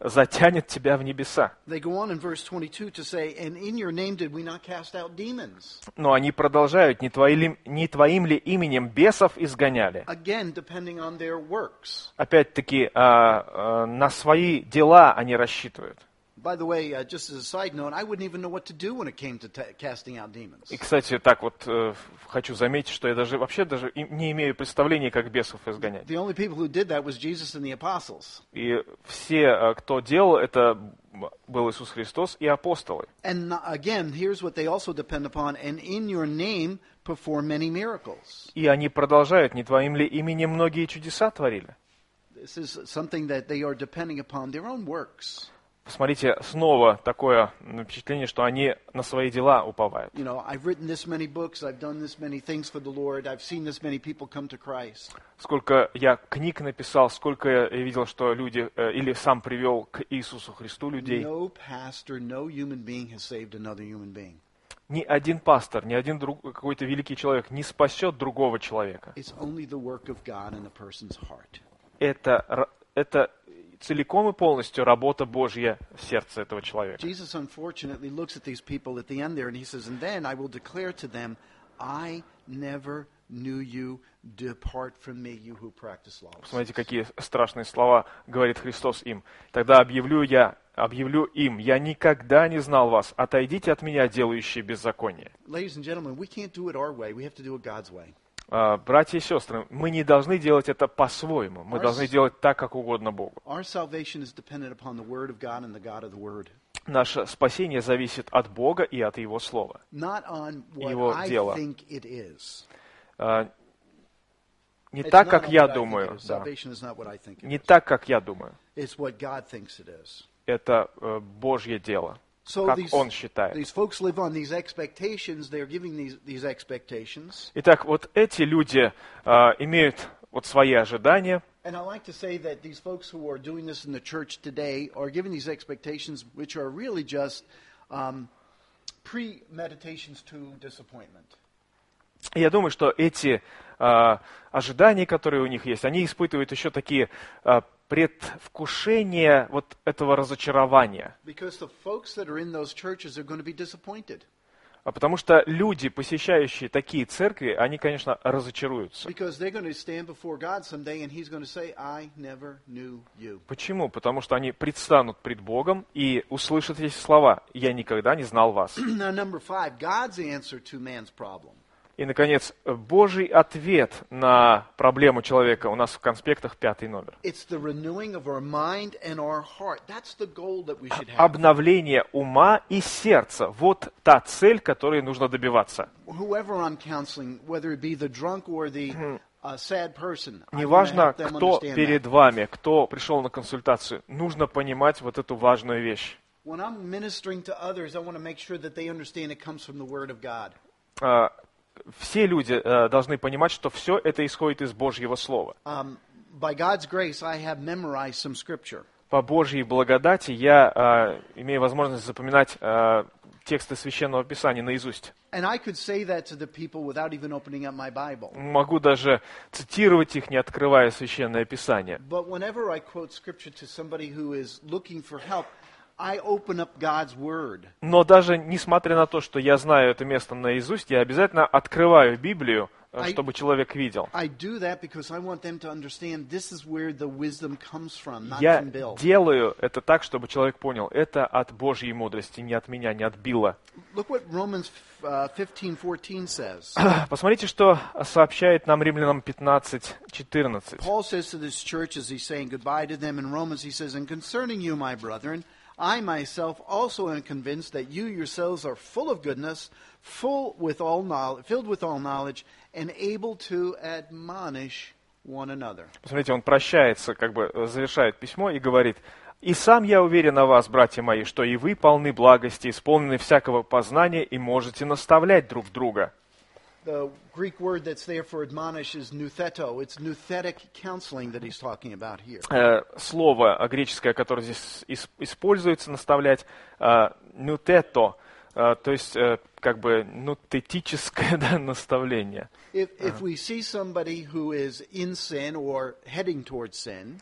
[SPEAKER 1] затянет тебя в небеса.
[SPEAKER 2] They go on in verse twenty-two to say, and in your name did we not cast out demons?
[SPEAKER 1] Но они продолжают, не, твои ли- не твоим ли именем бесов изгоняли?
[SPEAKER 2] Again, depending on their works.
[SPEAKER 1] Опять-таки, а, а, на свои дела они рассчитывают.
[SPEAKER 2] By the way, uh, just as a side note, I wouldn't even know what to do when it came to ta- casting out demons.
[SPEAKER 1] И, кстати, так вот э, хочу заметить, что я даже вообще даже и- не имею представления, как бесов изгонять.
[SPEAKER 2] The only people who did that was Jesus and the apostles.
[SPEAKER 1] И все, э, кто делал, это был Иисус Христос и апостолы.
[SPEAKER 2] And uh, again, here's what they also depend upon, and in your name perform many miracles.
[SPEAKER 1] И они продолжают, не твоим ли именем многие чудеса творили?
[SPEAKER 2] This is something that they are depending upon their own works.
[SPEAKER 1] Посмотрите, снова такое впечатление, что они на свои дела уповают.
[SPEAKER 2] You know, I've written this many books, I've done this many things for the Lord, I've seen this many people come to Christ.
[SPEAKER 1] Сколько я книг написал, сколько я видел, что люди, э, или сам привел к Иисусу Христу людей.
[SPEAKER 2] No pastor, no human being has saved another human being.
[SPEAKER 1] Ни один пастор, ни один друг, какой-то великий человек не спасет другого человека.
[SPEAKER 2] It's only the work of God in the person's heart.
[SPEAKER 1] Это, р- это целиком и полностью работа Божья в сердце этого человека.
[SPEAKER 2] Jesus unfortunately looks at these people at the end there and he says, and then I will declare to them, I never knew you, depart from me, you who practice lawlessness.
[SPEAKER 1] Посмотрите, какие страшные слова говорит Христос им. Тогда объявлю я, объявлю им, я никогда не знал вас, отойдите от меня, делающие беззаконие.
[SPEAKER 2] Ladies and gentlemen, we can't do it our way, we have to do it God's way.
[SPEAKER 1] А, братья и сестры, мы не должны делать это по-своему, мы должны делать так, как угодно Богу.
[SPEAKER 2] Our salvation is dependent upon the Word of God and the God of the Word.
[SPEAKER 1] Наше спасение зависит от Бога и от Его Слова.
[SPEAKER 2] Not on what
[SPEAKER 1] Его
[SPEAKER 2] I
[SPEAKER 1] дело.
[SPEAKER 2] think it is.
[SPEAKER 1] А, Не
[SPEAKER 2] It's
[SPEAKER 1] так,
[SPEAKER 2] not
[SPEAKER 1] как
[SPEAKER 2] on
[SPEAKER 1] я
[SPEAKER 2] what I think it
[SPEAKER 1] думаю.
[SPEAKER 2] is.
[SPEAKER 1] Да.
[SPEAKER 2] Salvation is not what I think it
[SPEAKER 1] Не
[SPEAKER 2] is.
[SPEAKER 1] так, как я думаю.
[SPEAKER 2] It's what God thinks it is.
[SPEAKER 1] Это э, Божье дело,
[SPEAKER 2] So
[SPEAKER 1] как
[SPEAKER 2] these,
[SPEAKER 1] Он считает.
[SPEAKER 2] these folks live on these expectations. They're giving these, these expectations.
[SPEAKER 1] Итак, вот эти люди э, имеют вот свои ожидания.
[SPEAKER 2] And I like to say that these folks who are doing this in the church today are giving these expectations, which are really just um, premeditations to disappointment.
[SPEAKER 1] И я думаю, что эти э, ожидания, которые у них есть, они испытывают еще такие э, предвкушения вот этого разочарования.
[SPEAKER 2] Because the folks that are in those churches are going to be disappointed.
[SPEAKER 1] А потому что люди, посещающие такие церкви, они, конечно, разочаруются.
[SPEAKER 2] Because they're going to stand before God someday and He's going to say, I never knew you.
[SPEAKER 1] Почему? Потому что они предстанут пред Богом и услышат эти слова: «Я никогда не знал вас».
[SPEAKER 2] Now, number five, God's answer to man's problem.
[SPEAKER 1] И, наконец, Божий ответ на проблему человека у нас в конспектах, пятый номер.
[SPEAKER 2] It's the renewing of our mind and our heart. That's the goal that we should have.
[SPEAKER 1] Обновление ума и сердца. Вот та цель, которой нужно добиваться.
[SPEAKER 2] Whoever I'm counseling, whether it be the drunk or the uh, sad person, I wanna
[SPEAKER 1] Неважно,
[SPEAKER 2] help them
[SPEAKER 1] кто
[SPEAKER 2] understand
[SPEAKER 1] перед
[SPEAKER 2] that.
[SPEAKER 1] вами, кто пришел на консультацию, нужно понимать вот эту важную вещь.
[SPEAKER 2] When I'm ministering to others, I want to make sure that they understand it comes from the Word of God.
[SPEAKER 1] А, Все люди э, должны понимать, что все это исходит из Божьего Слова.
[SPEAKER 2] Um, by God's grace, I have memorized some scripture.
[SPEAKER 1] По Божьей благодати я э, имею возможность запоминать э, тексты Священного Писания наизусть.
[SPEAKER 2] And I could say that to the people without even opening up my Bible.
[SPEAKER 1] Могу даже цитировать их, не открывая Священное Писание.
[SPEAKER 2] But whenever I quote scripture to somebody who is looking for help, I open up God's Word.
[SPEAKER 1] Но даже несмотря на то, что я знаю это место наизусть, я обязательно открываю Библию, э, чтобы человек видел.
[SPEAKER 2] I do that because I want them to understand this is where the wisdom comes from, not
[SPEAKER 1] Я
[SPEAKER 2] from Bill.
[SPEAKER 1] делаю это так, чтобы человек понял, это от Божьей мудрости, не от меня, не от Билла.
[SPEAKER 2] Look what Romans uh, fifteen fourteen says.
[SPEAKER 1] Посмотрите, что сообщает нам Римлянам пятнадцать четырнадцать.
[SPEAKER 2] Paul says to this church as he's saying goodbye to them in Romans, he says, and concerning you, my brethren, I myself also am convinced that you yourselves are full of goodness, full with all knowledge, filled with all knowledge, and able to admonish one another.
[SPEAKER 1] Посмотрите, он прощается, как бы завершает письмо и говорит: «И сам я уверен о вас, братья мои, что и вы полны благости, исполнены всякого познания и можете наставлять друг друга».
[SPEAKER 2] The Greek word that's there for admonish is noutheto. It's nouthetic counseling that he's talking about here.
[SPEAKER 1] Э, Слово греческое, которое здесь ис- используется, наставлять, э, «нютето», э, то есть э, как бы нутетическое, да, наставление.
[SPEAKER 2] If, if we see somebody who is in sin or heading towards sin,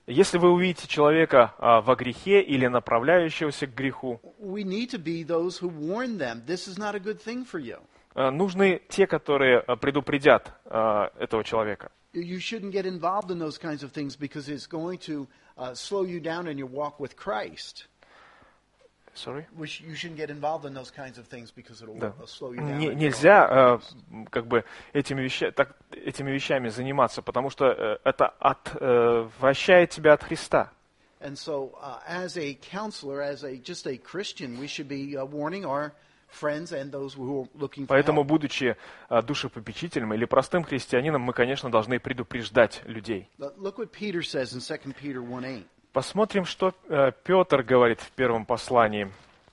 [SPEAKER 1] Если вы увидите человека а, во грехе или направляющегося к греху,
[SPEAKER 2] we need to be those who warn them. This is not a good thing for you.
[SPEAKER 1] а, нужны те, которые а, предупредят а, этого человека.
[SPEAKER 2] You shouldn't get involved in those kinds of things because it's going to uh, slow you down in your walk with Christ.
[SPEAKER 1] Sorry?
[SPEAKER 2] Which you shouldn't get involved in those kinds of things because it'll
[SPEAKER 1] Да.
[SPEAKER 2] uh, slow you down.
[SPEAKER 1] Не-
[SPEAKER 2] in your
[SPEAKER 1] нельзя
[SPEAKER 2] walk with
[SPEAKER 1] э,
[SPEAKER 2] Christ.
[SPEAKER 1] как бы этими, веща, так, этими вещами заниматься, потому что э, это отвращает тебя от Христа.
[SPEAKER 2] And so, uh, as a counselor, as a just a Christian, we should be uh, warning our friends and those who are looking for
[SPEAKER 1] Поэтому,
[SPEAKER 2] help.
[SPEAKER 1] будучи э, душепопечителем или простым христианином, мы, конечно, должны предупреждать людей.
[SPEAKER 2] Look look what Peter says in Second Peter one eight.
[SPEAKER 1] Посмотрим, что э, Петр говорит в первом послании.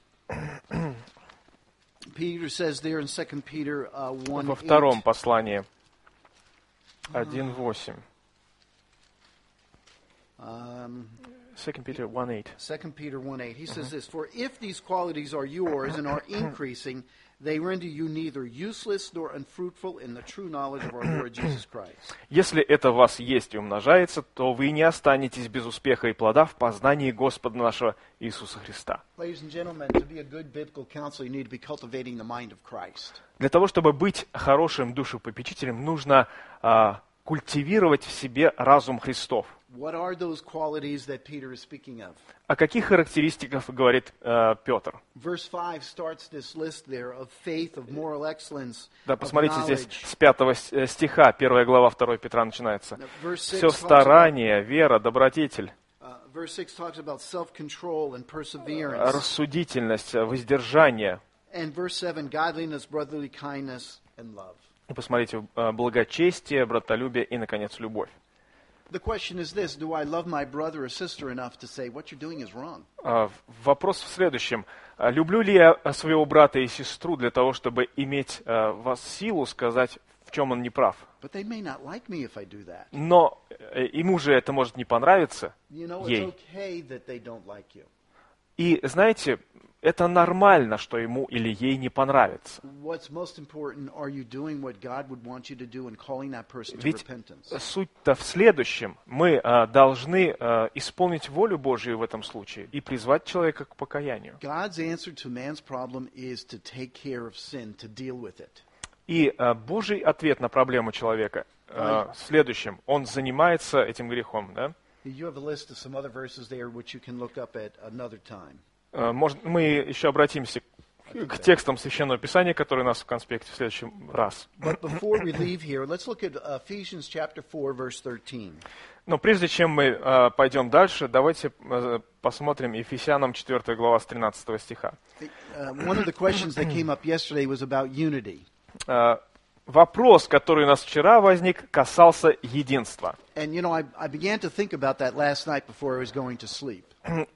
[SPEAKER 2] Peter says there in Second Peter uh, one
[SPEAKER 1] Во втором
[SPEAKER 2] eight.
[SPEAKER 1] послании один восемь.
[SPEAKER 2] Um,
[SPEAKER 1] Second Peter one eight.
[SPEAKER 2] Second Peter one eight. He says this: For if these qualities are yours and are increasing, they render you neither useless nor unfruitful in the true knowledge of our Lord Jesus Christ.
[SPEAKER 1] Если это в вас есть и умножается, то вы не останетесь без успеха и плода в познании Господа нашего Иисуса Христа.
[SPEAKER 2] Ladies and gentlemen, to be a good biblical counselor, you need to be cultivating the mind of Christ.
[SPEAKER 1] Для того, чтобы быть хорошим душепопечителем, нужно а, культивировать в себе разум Христов.
[SPEAKER 2] What are those qualities that Peter is speaking of?
[SPEAKER 1] О каких характеристиках говорит а, Петр?
[SPEAKER 2] Verse five starts this list there of faith, of moral excellence,
[SPEAKER 1] Да,
[SPEAKER 2] of
[SPEAKER 1] посмотрите, здесь
[SPEAKER 2] knowledge.
[SPEAKER 1] с пятого с- стиха, первая глава второго Петра начинается.
[SPEAKER 2] Verse six
[SPEAKER 1] Все
[SPEAKER 2] talks about-
[SPEAKER 1] старание, вера, добродетель,
[SPEAKER 2] Uh, verse six talks about self-control and perseverance.
[SPEAKER 1] рассудительность, воздержание.
[SPEAKER 2] And verse seven, godliness, brotherly kindness, and love.
[SPEAKER 1] И посмотрите, а, благочестие, братолюбие и, наконец, любовь.
[SPEAKER 2] The question is this: Do I love my brother or sister enough to say what you're doing is wrong?
[SPEAKER 1] А, Вопрос в следующем. А, Люблю ли я своего брата и сестру для того, чтобы иметь а, вас силу сказать, в чем он не прав?
[SPEAKER 2] But they may not like me if I do that.
[SPEAKER 1] Но э, ему же это может не понравиться,
[SPEAKER 2] You know, it's
[SPEAKER 1] ей.
[SPEAKER 2] okay that they don't like you.
[SPEAKER 1] И знаете, это нормально, что ему или ей не понравится.
[SPEAKER 2] What's most important, are you doing what God would want you to do and calling that person to
[SPEAKER 1] Ведь
[SPEAKER 2] repentance?
[SPEAKER 1] суть-то в следующем. Мы а, должны а, исполнить волю Божию в этом случае и призвать человека к покаянию.
[SPEAKER 2] God's answer to man's problem is to take care of sin, to deal with it.
[SPEAKER 1] И а, Божий ответ на проблему человека а, в следующем. Он занимается этим грехом. Да?
[SPEAKER 2] You have a list of some other verses there which you can look up at another time.
[SPEAKER 1] А, может, мы еще обратимся к, к текстам Священного Писания, которые у нас в конспекте в следующий раз.
[SPEAKER 2] But before we leave here, let's look at Ephesians chapter four, verse thirteen.
[SPEAKER 1] Но прежде чем мы а, пойдем дальше, давайте а, посмотрим Ефесянам четвёртая глава с тринадцатого стиха.
[SPEAKER 2] Uh, one of the questions that came up yesterday was about unity.
[SPEAKER 1] А, Вопрос, который у нас вчера возник, касался единства.
[SPEAKER 2] And, you know, I, I began to think about that last night before I was going to sleep.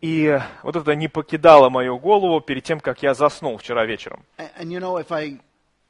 [SPEAKER 1] И вот это не покидало мою голову перед тем, как я заснул вчера вечером.
[SPEAKER 2] And, and you know, if I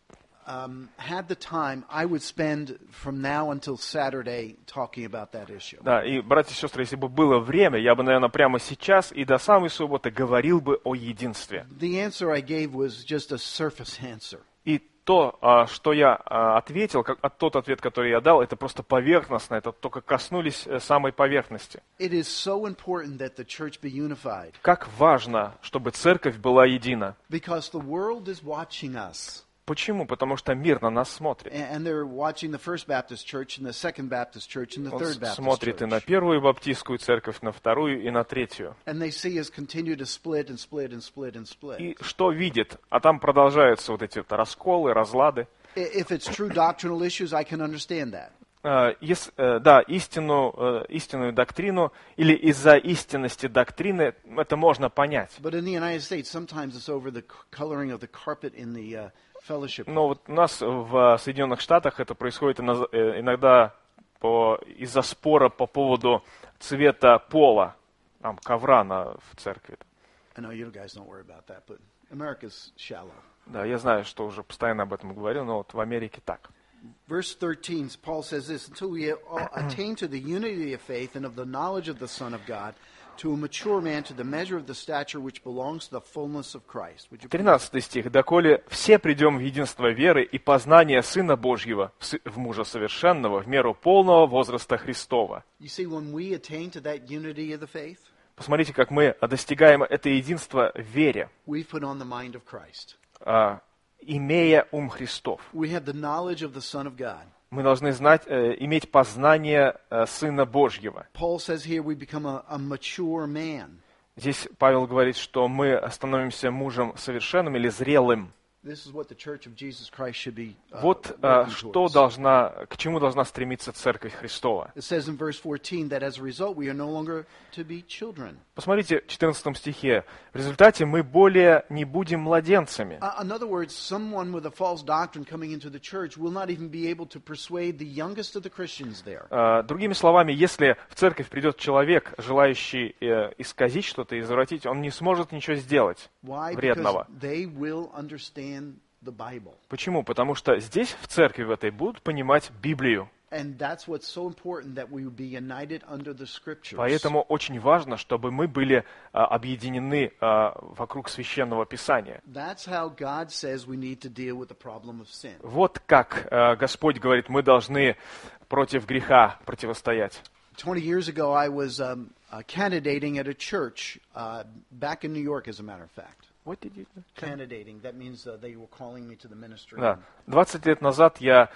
[SPEAKER 2] um, had the time, I would spend from now until Saturday talking about that issue.
[SPEAKER 1] Да, и, братья и сестры, если бы было время, я бы, наверное, прямо сейчас и до самой субботы говорил бы о единстве.
[SPEAKER 2] The answer I gave was just a surface answer.
[SPEAKER 1] И то, а, что я а, ответил, как, а тот ответ, который я дал, это просто поверхностно, это только коснулись э, самой поверхности.
[SPEAKER 2] It is so important that the church be unified
[SPEAKER 1] Как важно, чтобы церковь была едина.
[SPEAKER 2] because the world is watching us.
[SPEAKER 1] Почему? Потому что мир на нас смотрит.
[SPEAKER 2] And they're watching the First Baptist Church and the Second Baptist Church and the
[SPEAKER 1] Он
[SPEAKER 2] Third Baptist
[SPEAKER 1] смотрит и на
[SPEAKER 2] Church.
[SPEAKER 1] первую баптистскую церковь, на вторую и на третью.
[SPEAKER 2] And they see us continue to split and split and split and split.
[SPEAKER 1] И что видит? А там продолжаются вот эти вот расколы, разлады.
[SPEAKER 2] I- If it's true doctrinal issues, I can understand that.
[SPEAKER 1] А, ес- э, да, истину, э, истинную доктрину или из-за истинности доктрины это можно понять.
[SPEAKER 2] But in the United States, sometimes it's over the c- coloring of the carpet in the uh, fellowship.
[SPEAKER 1] Но вот у нас в Соединенных Штатах это происходит ино- э, иногда по- из-за спора по поводу цвета пола, там, ковра на, в церкви.
[SPEAKER 2] I know you guys don't worry about that, but America's shallow.
[SPEAKER 1] Да, я знаю, что уже постоянно об этом говорил, но вот в Америке так.
[SPEAKER 2] Verse thirteen, Paul says this, until we all attain to the unity of faith and of the knowledge of the Son of God, to a mature man, to the measure of the stature which belongs to the fullness of Christ. Would you please?
[SPEAKER 1] тринадцатый стих. «Доколе все придем в единство веры и познания Сына Божьего, в с- в мужа совершенного, в меру полного возраста Христова».
[SPEAKER 2] You see, when we attain to that unity of the faith,
[SPEAKER 1] Посмотрите, как мы достигаем это единство в вере,
[SPEAKER 2] we've put on the mind of Christ.
[SPEAKER 1] а, имея ум Христов.
[SPEAKER 2] We have the knowledge of the Son of God.
[SPEAKER 1] Мы должны знать, э, иметь познание э, Сына Божьего.
[SPEAKER 2] Paul says here we become a, a mature man.
[SPEAKER 1] Здесь Павел говорит, что мы становимся мужем совершенным или зрелым.
[SPEAKER 2] This is what the Church of Jesus Christ should be uh,
[SPEAKER 1] Вот э,
[SPEAKER 2] working
[SPEAKER 1] что
[SPEAKER 2] towards.
[SPEAKER 1] должна, к чему должна стремиться Церковь Христова.
[SPEAKER 2] It says in verse fourteen that as a result we are no longer to be children.
[SPEAKER 1] Посмотрите в четырнадцатом стихе. В результате мы более не будем младенцами.
[SPEAKER 2] Uh, in other words, someone with a false doctrine coming into the church will not even be able to persuade the youngest of the Christians there.
[SPEAKER 1] Э, Другими словами, если в церковь придет человек, желающий э, исказить что-то, извратить, он не сможет ничего сделать
[SPEAKER 2] Why? Because
[SPEAKER 1] вредного.
[SPEAKER 2] they will understand the Bible.
[SPEAKER 1] Почему? Потому что здесь, в церкви в этой, будут понимать Библию.
[SPEAKER 2] And that's what's so important, that we be united under the Scriptures.
[SPEAKER 1] Поэтому очень важно, чтобы мы были а, объединены а, вокруг Священного Писания.
[SPEAKER 2] That's how God says we need to deal with the problem of sin.
[SPEAKER 1] Вот как а, Господь говорит, мы должны против греха противостоять.
[SPEAKER 2] Twenty years ago, I was um, uh, candidating at a church uh, back in New York, as a matter of fact.
[SPEAKER 1] Вот иди.
[SPEAKER 2] Candidating, that means uh, they were calling me to the ministry.
[SPEAKER 1] Да. двадцать лет назад я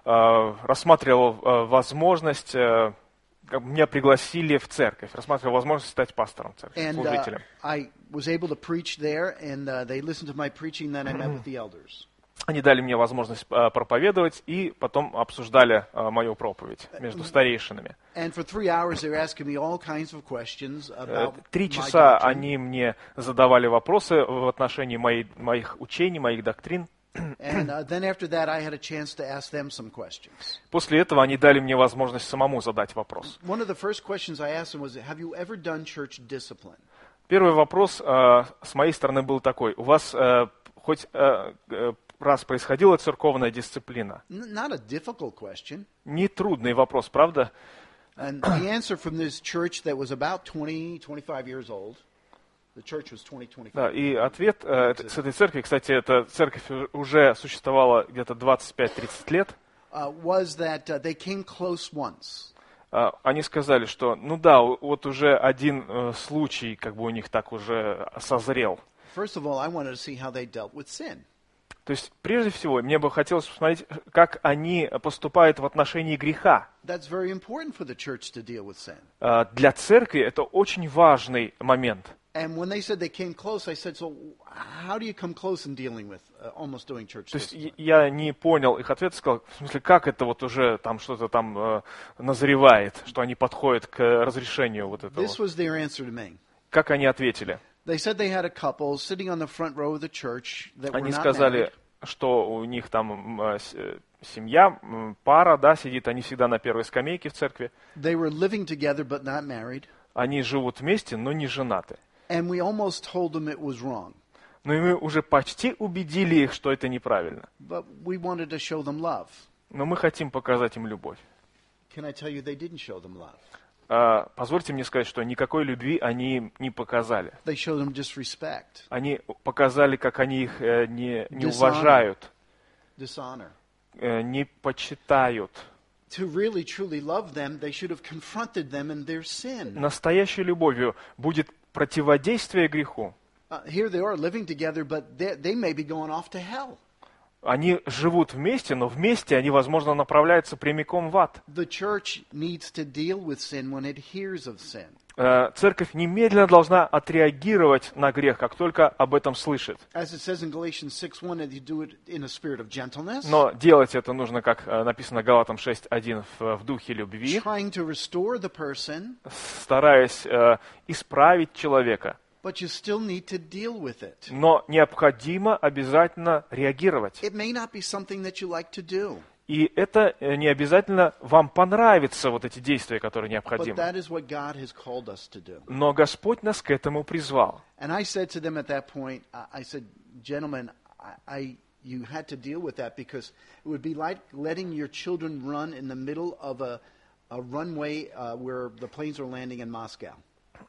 [SPEAKER 1] а, рассматривал а, возможность, а, как бы меня пригласили в церковь, рассматривал возможность стать пастором церкви,
[SPEAKER 2] And uh,
[SPEAKER 1] служителем.
[SPEAKER 2] I was able to preach there, and uh, they listened to my preaching, then I met with the elders.
[SPEAKER 1] Они дали мне возможность а, проповедовать и потом обсуждали а, мою проповедь между старейшинами.
[SPEAKER 2] And for three hours, they were asking me all kinds of questions
[SPEAKER 1] Э,
[SPEAKER 2] about
[SPEAKER 1] Три
[SPEAKER 2] my
[SPEAKER 1] часа
[SPEAKER 2] doctrine.
[SPEAKER 1] они мне задавали вопросы в отношении моей, моих учений, моих доктрин.
[SPEAKER 2] And uh, then after that, I had a chance to ask them some questions.
[SPEAKER 1] После этого они дали мне возможность самому задать вопрос.
[SPEAKER 2] One of the first questions I asked them was, have you ever done church discipline?
[SPEAKER 1] Первый вопрос э, с моей стороны был такой. У вас э, хоть э, э, раз происходила церковная дисциплина?
[SPEAKER 2] N- not a difficult question.
[SPEAKER 1] Не трудный вопрос, правда?
[SPEAKER 2] And the answer from this church that was about twenty, twenty-five years old, the church was twenty,
[SPEAKER 1] Да,
[SPEAKER 2] twenty-five.
[SPEAKER 1] и ответ э, с этой церкви, кстати, эта церковь уже существовала где-то двадцать пять тридцать лет.
[SPEAKER 2] Uh, was that uh, they came close once.
[SPEAKER 1] А, Они сказали, что, ну да, у- вот уже один э, случай, как бы у них так уже созрел.
[SPEAKER 2] First of all, I wanted to see how they dealt with sin.
[SPEAKER 1] То есть, прежде всего, мне бы хотелось посмотреть, как они поступают в отношении греха.
[SPEAKER 2] That's very important for the church to deal with sin.
[SPEAKER 1] А, Для церкви это очень важный момент.
[SPEAKER 2] And when they said they came close, I said, so how do you come close in dealing with uh, almost doing church
[SPEAKER 1] То есть
[SPEAKER 2] discipline?
[SPEAKER 1] я не понял их ответ, сказал, в смысле, как это вот уже там что-то там э, назревает, что они подходят к разрешению вот этого.
[SPEAKER 2] This was their answer to me.
[SPEAKER 1] Как они ответили?
[SPEAKER 2] They said they had a couple sitting on the front row of the church that were
[SPEAKER 1] Они
[SPEAKER 2] not
[SPEAKER 1] сказали,
[SPEAKER 2] married.
[SPEAKER 1] что у них там м, э, с- э, семья, м, пара, да, сидит, они всегда на первой скамейке в церкви.
[SPEAKER 2] They were living together but not married.
[SPEAKER 1] Они живут вместе, но не женаты.
[SPEAKER 2] And we almost told them it was wrong.
[SPEAKER 1] Ну и мы уже почти убедили их, что это неправильно.
[SPEAKER 2] But we wanted to show them love.
[SPEAKER 1] Но мы хотим показать им любовь.
[SPEAKER 2] Can I tell you they didn't show them love?
[SPEAKER 1] А, Позвольте мне сказать, что никакой любви они им не показали.
[SPEAKER 2] They showed them disrespect,
[SPEAKER 1] Они показали, как они их э, не, не
[SPEAKER 2] Dishonor.
[SPEAKER 1] уважают,
[SPEAKER 2] dishonor.
[SPEAKER 1] э, не почитают.
[SPEAKER 2] To really truly love them, they should have confronted them in their sin.
[SPEAKER 1] Настоящей любовью будет противодействие греху.
[SPEAKER 2] Uh, here they are living together, but they, they may be going off to hell.
[SPEAKER 1] Они живут вместе, но вместе они, возможно, направляются прямиком в ад.
[SPEAKER 2] The church needs to deal with sin when it hears of sin.
[SPEAKER 1] Э, Церковь немедленно должна отреагировать на грех, как только об этом слышит.
[SPEAKER 2] As it says in Galatians six one, that you do it in a spirit of gentleness,
[SPEAKER 1] Но делать это нужно, как э, написано Галатам шесть один, в, в духе любви,
[SPEAKER 2] trying to restore the person,
[SPEAKER 1] стараясь э, исправить человека.
[SPEAKER 2] but you still need to deal with it.
[SPEAKER 1] Но необходимо обязательно реагировать.
[SPEAKER 2] It may not be something that you like to do,
[SPEAKER 1] И это э, не обязательно вам понравится, вот эти действия, которые
[SPEAKER 2] but
[SPEAKER 1] необходимы.
[SPEAKER 2] that is what God has called us to do.
[SPEAKER 1] Но Господь нас к этому призвал.
[SPEAKER 2] And I said to them at that point, I I said, gentlemen, I, I you had to deal with that because it would be like letting your children run in the middle of a, a runway uh, where the planes are landing in Moscow.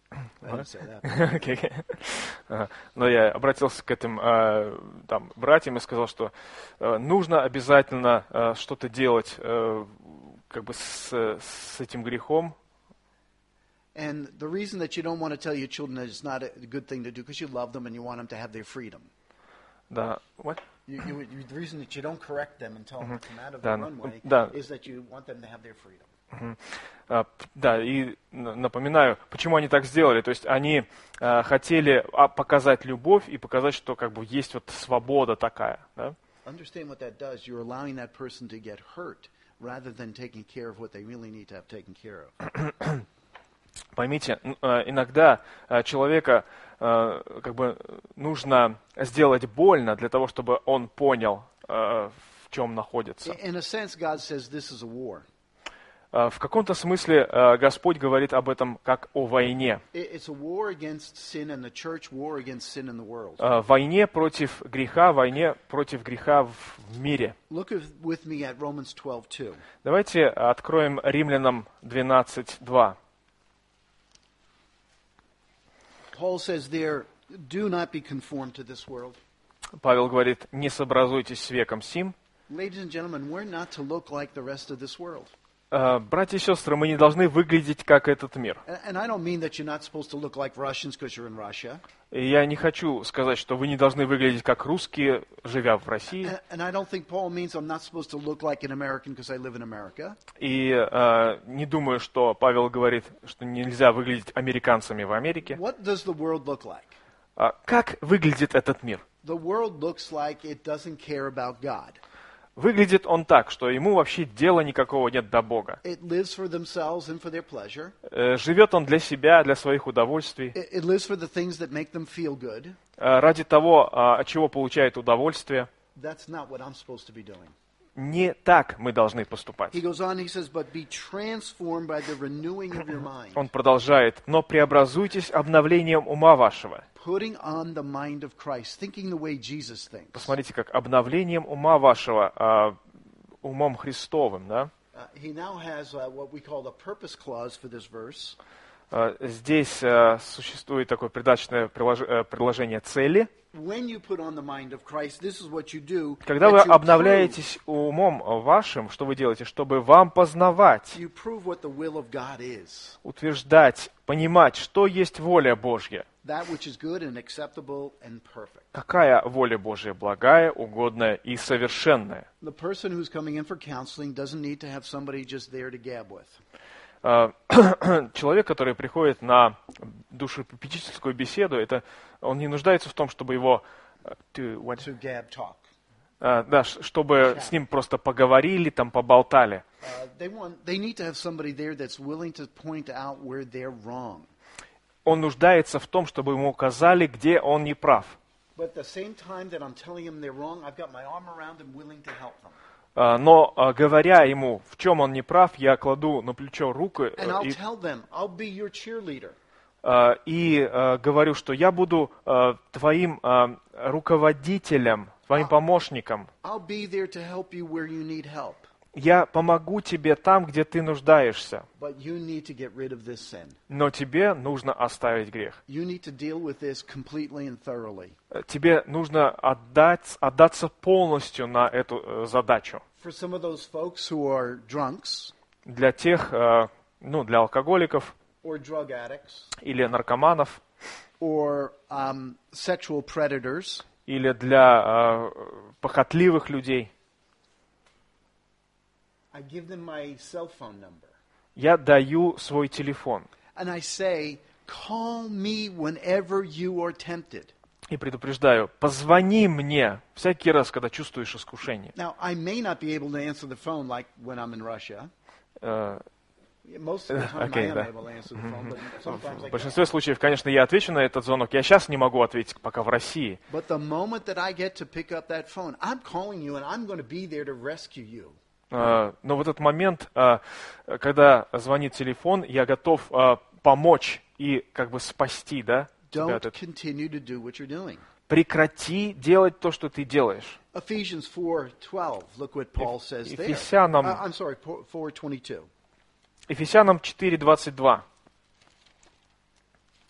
[SPEAKER 2] I didn't say that.
[SPEAKER 1] Окей, окей. Ага. Но я обратился к этим э, там, братьям и сказал, что э, нужно обязательно э, что-то делать э, как бы с, с этим грехом.
[SPEAKER 2] And the reason that you don't want to tell your children that it's not a good thing to do because you love them and you want them to have their freedom.
[SPEAKER 1] Да. What?
[SPEAKER 2] You, you, you, the reason that you don't correct them and tell them to come out of
[SPEAKER 1] Да,
[SPEAKER 2] the runway
[SPEAKER 1] да.
[SPEAKER 2] is that you want them to have their freedom.
[SPEAKER 1] Мгм. А, п- Да, и н- напоминаю, почему они так сделали. То есть они а, хотели а, показать любовь и показать, что как бы есть вот свобода такая. Да?
[SPEAKER 2] Understand what that does. You're allowing that person to get hurt rather than taking care of what they really need to have taken care of.
[SPEAKER 1] Поймите, н- а, иногда а, человека а, как бы нужно сделать больно для того, чтобы он понял, а, в чем находится.
[SPEAKER 2] In a sense, God says this is a war.
[SPEAKER 1] А, В каком-то смысле а, Господь говорит об этом как о войне.
[SPEAKER 2] It- It's a war against sin in the church, war against sin in the world.
[SPEAKER 1] А, Войне против греха, войне против греха в в мире.
[SPEAKER 2] Look if- with me at Romans twelve two.
[SPEAKER 1] Давайте откроем Римлянам двенадцать два.
[SPEAKER 2] Paul says there, do not be conformed to this world.
[SPEAKER 1] Павел говорит, не сообразуйтесь с веком сим.
[SPEAKER 2] Ladies and gentlemen, we're not to look like the rest of this world.
[SPEAKER 1] А, Братья и сестры, мы не должны выглядеть как этот мир.
[SPEAKER 2] And and I don't mean that you're not supposed to look like Russians because you're in Russia.
[SPEAKER 1] И я не хочу сказать, что вы не должны выглядеть как русские, живя в России.
[SPEAKER 2] And, and I don't think Paul means I'm not supposed to look like an American because I live in America.
[SPEAKER 1] И а, не думаю, что Павел говорит, что нельзя выглядеть американцами в Америке.
[SPEAKER 2] What does the world look like?
[SPEAKER 1] А как выглядит этот мир?
[SPEAKER 2] The world looks like it doesn't care about God.
[SPEAKER 1] Выглядит он так, что ему вообще дела никакого нет до Бога.
[SPEAKER 2] It lives for themselves and for their pleasure.
[SPEAKER 1] Э, Живет он для себя, для своих удовольствий,
[SPEAKER 2] It, it lives for the things that make them feel good.
[SPEAKER 1] э, ради того, а, от чего получает удовольствие.
[SPEAKER 2] That's not what I'm supposed to be doing.
[SPEAKER 1] Не так мы должны поступать.
[SPEAKER 2] He goes on, he says, but be transformed by the renewing of your mind.
[SPEAKER 1] Он продолжает, но преобразуйтесь обновлением ума вашего.
[SPEAKER 2] Putting on the mind of Christ, thinking the way Jesus thinks.
[SPEAKER 1] Посмотрите, как обновлением ума вашего, а, умом Христовым, да?
[SPEAKER 2] Uh, he now has uh, what we call the purpose clause for this verse.
[SPEAKER 1] А, Здесь а, существует такое придаточное прилож- э, предложение цели.
[SPEAKER 2] When you put on the mind of Christ, this is what you do.
[SPEAKER 1] Когда
[SPEAKER 2] that
[SPEAKER 1] вы
[SPEAKER 2] you
[SPEAKER 1] обновляетесь умом вашим, что вы делаете? Чтобы вам познавать,
[SPEAKER 2] prove, you prove what the will of God is.
[SPEAKER 1] утверждать, понимать, что есть воля Божья.
[SPEAKER 2] That which is good and acceptable and perfect.
[SPEAKER 1] Какая воля Божья благая, угодная и совершенная.
[SPEAKER 2] The person who's coming in for counseling doesn't need to have somebody just there to gab with.
[SPEAKER 1] А, Человек, который приходит на душепопечительскую беседу, это он не нуждается в том, чтобы его э, to what-
[SPEAKER 2] To gab talk.
[SPEAKER 1] а, да, ш- чтобы с ним просто поговорили, там поболтали.
[SPEAKER 2] Uh, they want. They need to have somebody there that's willing to point out where they're wrong.
[SPEAKER 1] Он нуждается в том, чтобы ему указали, где он не прав.
[SPEAKER 2] But at the same time that I'm telling them they're wrong, I've got my arm around them, willing to help them.
[SPEAKER 1] А, Но а, говоря ему, в чем он не прав, я кладу на плечо руку э,
[SPEAKER 2] And I'll
[SPEAKER 1] и,
[SPEAKER 2] tell them, I'll be your cheerleader.
[SPEAKER 1] а, и а, говорю, что я буду а, твоим а, руководителем, твоим помощником.
[SPEAKER 2] I'll be there to help you where you need help.
[SPEAKER 1] Я помогу тебе там, где ты нуждаешься,
[SPEAKER 2] But you need to get rid of this sin.
[SPEAKER 1] но тебе нужно оставить грех.
[SPEAKER 2] You need to deal with this completely and thoroughly.
[SPEAKER 1] Э, Тебе нужно отдать, отдаться полностью на эту э, задачу.
[SPEAKER 2] For some of those folks who are drunks
[SPEAKER 1] Для тех, э, ну, для алкоголиков
[SPEAKER 2] or drug addicts
[SPEAKER 1] или наркоманов,
[SPEAKER 2] or um, sexual predators,
[SPEAKER 1] или для э, похотливых людей,
[SPEAKER 2] I give them my cell phone number.
[SPEAKER 1] я даю свой телефон
[SPEAKER 2] And I say, call me whenever you are tempted.
[SPEAKER 1] и предупреждаю, позвони мне всякий раз, когда чувствуешь искушение.
[SPEAKER 2] Now, I may not be able to answer the phone like when I'm in Russia.
[SPEAKER 1] Э,
[SPEAKER 2] Most of the time
[SPEAKER 1] Okay,
[SPEAKER 2] I am
[SPEAKER 1] да.
[SPEAKER 2] able to answer the phone, but sometimes I
[SPEAKER 1] В
[SPEAKER 2] can't.
[SPEAKER 1] большинстве случаев, конечно, я отвечу на этот звонок. Я сейчас не могу ответить, пока в России.
[SPEAKER 2] But the moment that I get to pick up that phone, I'm calling you and I'm going to be there to rescue you.
[SPEAKER 1] Э, Но в этот момент, э, когда звонит телефон, я готов э, помочь и как бы спасти, да, тебя от
[SPEAKER 2] Don't
[SPEAKER 1] этого.
[SPEAKER 2] continue to do what you're doing.
[SPEAKER 1] Прекрати делать то, что ты делаешь.
[SPEAKER 2] Ephesians four twelve. Look what Paul says there.
[SPEAKER 1] Ефесянам-
[SPEAKER 2] Uh, I'm sorry, four twenty-two.
[SPEAKER 1] Ефесянам четыре двадцать два.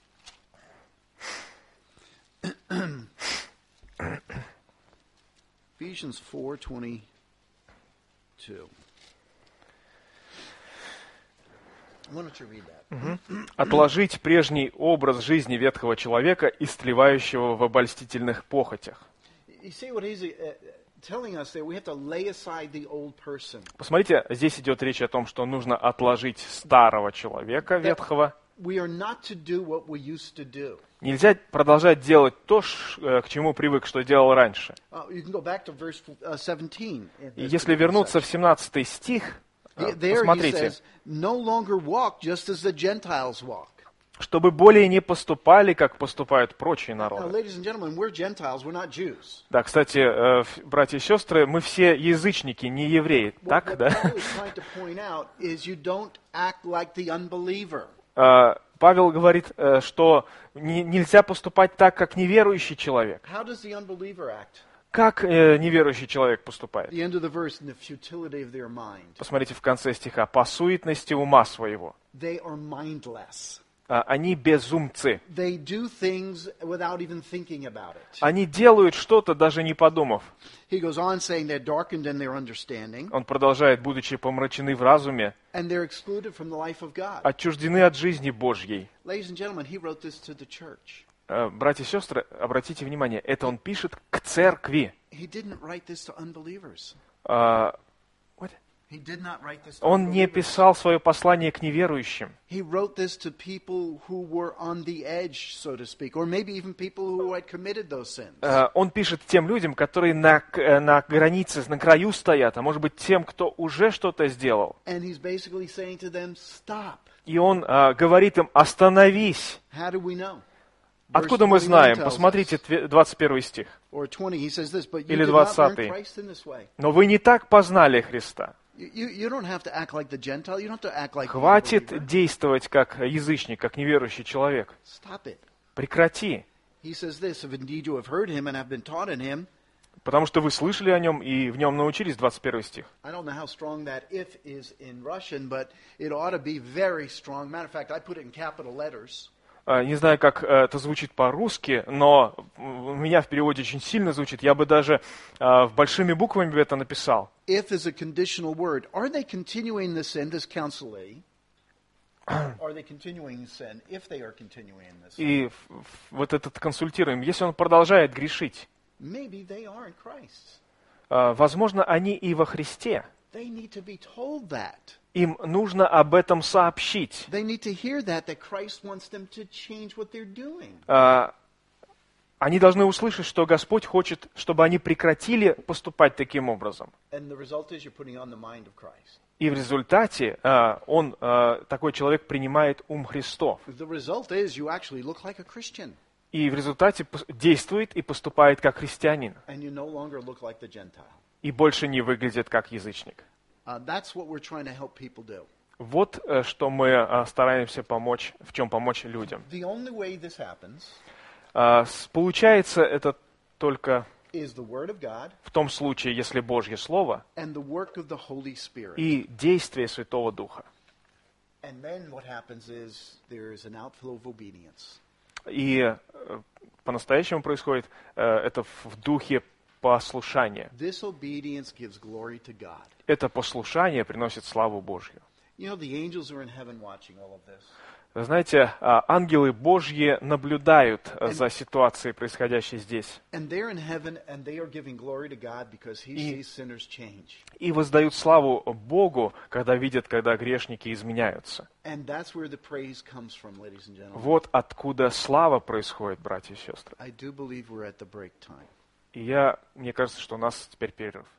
[SPEAKER 2] Ephesians four twenty-two. Why don't you read that?
[SPEAKER 1] Мгм. Отложить прежний образ жизни ветхого человека, истлевающего в обольстительных похотях.
[SPEAKER 2] You see what he's uh, telling us there? We have to lay aside the old person.
[SPEAKER 1] Посмотрите, здесь идет речь о том, что нужно отложить старого человека ветхого.
[SPEAKER 2] We are not to do what we used to do.
[SPEAKER 1] Нельзя продолжать делать то, ш- э, к чему привык, что делал раньше.
[SPEAKER 2] Uh, you can go back to verse uh, seventeen. in
[SPEAKER 1] И
[SPEAKER 2] this
[SPEAKER 1] если
[SPEAKER 2] particular
[SPEAKER 1] вернуться в
[SPEAKER 2] section.
[SPEAKER 1] семнадцатый стих, э,
[SPEAKER 2] There he
[SPEAKER 1] посмотрите,
[SPEAKER 2] says, no longer walk just as the Gentiles walk.
[SPEAKER 1] чтобы более не поступали, как поступают прочие
[SPEAKER 2] Now,
[SPEAKER 1] народы.
[SPEAKER 2] ladies and gentlemen, we're Gentiles, we're not Jews.
[SPEAKER 1] Да, кстати, э, ф- братья и сестры, мы все язычники, не евреи,
[SPEAKER 2] What,
[SPEAKER 1] так,
[SPEAKER 2] what
[SPEAKER 1] да?
[SPEAKER 2] Paul is trying to point out is you don't act like the unbeliever.
[SPEAKER 1] Э, Павел говорит, э, что не- нельзя поступать так, как неверующий человек.
[SPEAKER 2] How does the unbeliever act?
[SPEAKER 1] Как э, неверующий человек поступает?
[SPEAKER 2] At the end of the verse, in the futility of their mind.
[SPEAKER 1] Посмотрите в конце стиха. «По суетности ума своего».
[SPEAKER 2] They are mindless.
[SPEAKER 1] А, Они безумцы.
[SPEAKER 2] They do things without even thinking about it.
[SPEAKER 1] Они делают что-то, даже не подумав.
[SPEAKER 2] He goes on saying they're darkened in their understanding,
[SPEAKER 1] Он продолжает, будучи помрачены в разуме,
[SPEAKER 2] and they're excluded from the life of God.
[SPEAKER 1] отчуждены от жизни Божьей.
[SPEAKER 2] Ladies and gentlemen, he wrote this to the church.
[SPEAKER 1] Э, Братья и сестры, обратите внимание, это он пишет к церкви.
[SPEAKER 2] He didn't write this to unbelievers.
[SPEAKER 1] А, what?
[SPEAKER 2] He did not write this to
[SPEAKER 1] Он не
[SPEAKER 2] unbelievers.
[SPEAKER 1] писал свое послание к неверующим.
[SPEAKER 2] He wrote this to people who were on the edge, so to speak, or maybe even people who had committed those sins.
[SPEAKER 1] Э, Он пишет тем людям, которые на, к- э, на границе, на краю стоят, а может быть тем, кто уже что-то сделал.
[SPEAKER 2] And he's basically saying to them, stop.
[SPEAKER 1] И он а, говорит им, остановись.
[SPEAKER 2] How do we know?
[SPEAKER 1] Откуда мы
[SPEAKER 2] Verse
[SPEAKER 1] знаем?
[SPEAKER 2] twenty-one tells
[SPEAKER 1] Посмотрите,
[SPEAKER 2] us,
[SPEAKER 1] тве- двадцать первый стих.
[SPEAKER 2] or twenty, he says this, but you
[SPEAKER 1] Или
[SPEAKER 2] did not learn
[SPEAKER 1] двадцатый.
[SPEAKER 2] Christ in this way.
[SPEAKER 1] Но вы не так познали Христа.
[SPEAKER 2] You, you, you don't have to act like the Gentile. You don't have to act like the
[SPEAKER 1] Хватит
[SPEAKER 2] unbeliever.
[SPEAKER 1] действовать как язычник, как неверующий человек.
[SPEAKER 2] Stop it.
[SPEAKER 1] Прекрати.
[SPEAKER 2] He says this, if indeed you have heard him and have been taught in him.
[SPEAKER 1] Потому что вы слышали о нем и в нем научились, двадцать первый стих.
[SPEAKER 2] I don't know how strong that if is in Russian, but it ought to be very strong. Matter of fact, I put it in capital letters.
[SPEAKER 1] А, Не знаю, как э, это звучит по-русски, но у меня в переводе очень сильно звучит. Я бы даже а, в большими буквами бы это написал.
[SPEAKER 2] If is a conditional word. Are they continuing the sin, this counselee? Are they continuing sin if they are continuing this sin?
[SPEAKER 1] И в- в- вот этот консультируем, если он продолжает грешить,
[SPEAKER 2] Maybe they are in Christ.
[SPEAKER 1] а, возможно, они и во Христе.
[SPEAKER 2] They need to be told that.
[SPEAKER 1] Им нужно об этом сообщить.
[SPEAKER 2] They need to hear that, that Christ wants them to change what they're doing.
[SPEAKER 1] А, Они должны услышать, что Господь хочет, чтобы они прекратили поступать таким образом.
[SPEAKER 2] And the result is you're putting on the mind of Christ.
[SPEAKER 1] И в результате а, он, а, такой человек, принимает ум Христов.
[SPEAKER 2] The result is you actually look like a Christian,
[SPEAKER 1] И в результате пос- действует и поступает как христианин.
[SPEAKER 2] and you no longer look like the Gentile.
[SPEAKER 1] И больше не выглядит как язычник.
[SPEAKER 2] Uh, that's what we're trying to help people do.
[SPEAKER 1] Вот э, что мы а, стараемся помочь, в чем помочь людям.
[SPEAKER 2] The only way this happens
[SPEAKER 1] А, с- Получается это только
[SPEAKER 2] is the Word of God
[SPEAKER 1] в том случае, если Божье Слово
[SPEAKER 2] and the work of the Holy Spirit.
[SPEAKER 1] и действие Святого Духа.
[SPEAKER 2] And then what happens is there is an outflow of obedience.
[SPEAKER 1] И э, по-настоящему происходит э, это в в духе послушания.
[SPEAKER 2] This obedience gives glory to God.
[SPEAKER 1] Это послушание приносит славу Божью.
[SPEAKER 2] You know, the angels are in heaven watching all of this.
[SPEAKER 1] Вы знаете, а, ангелы Божьи наблюдают э, за ситуацией, происходящей здесь,
[SPEAKER 2] And they're in heaven and they are giving glory to God because He
[SPEAKER 1] И-
[SPEAKER 2] sees sinners change.
[SPEAKER 1] и воздают славу Богу, когда видят, когда грешники изменяются.
[SPEAKER 2] And that's where the praise comes from, ladies and gentlemen.
[SPEAKER 1] Вот откуда слава происходит, братья и сестры.
[SPEAKER 2] I do believe we're at the break time.
[SPEAKER 1] И я, мне кажется, что у нас теперь перерыв.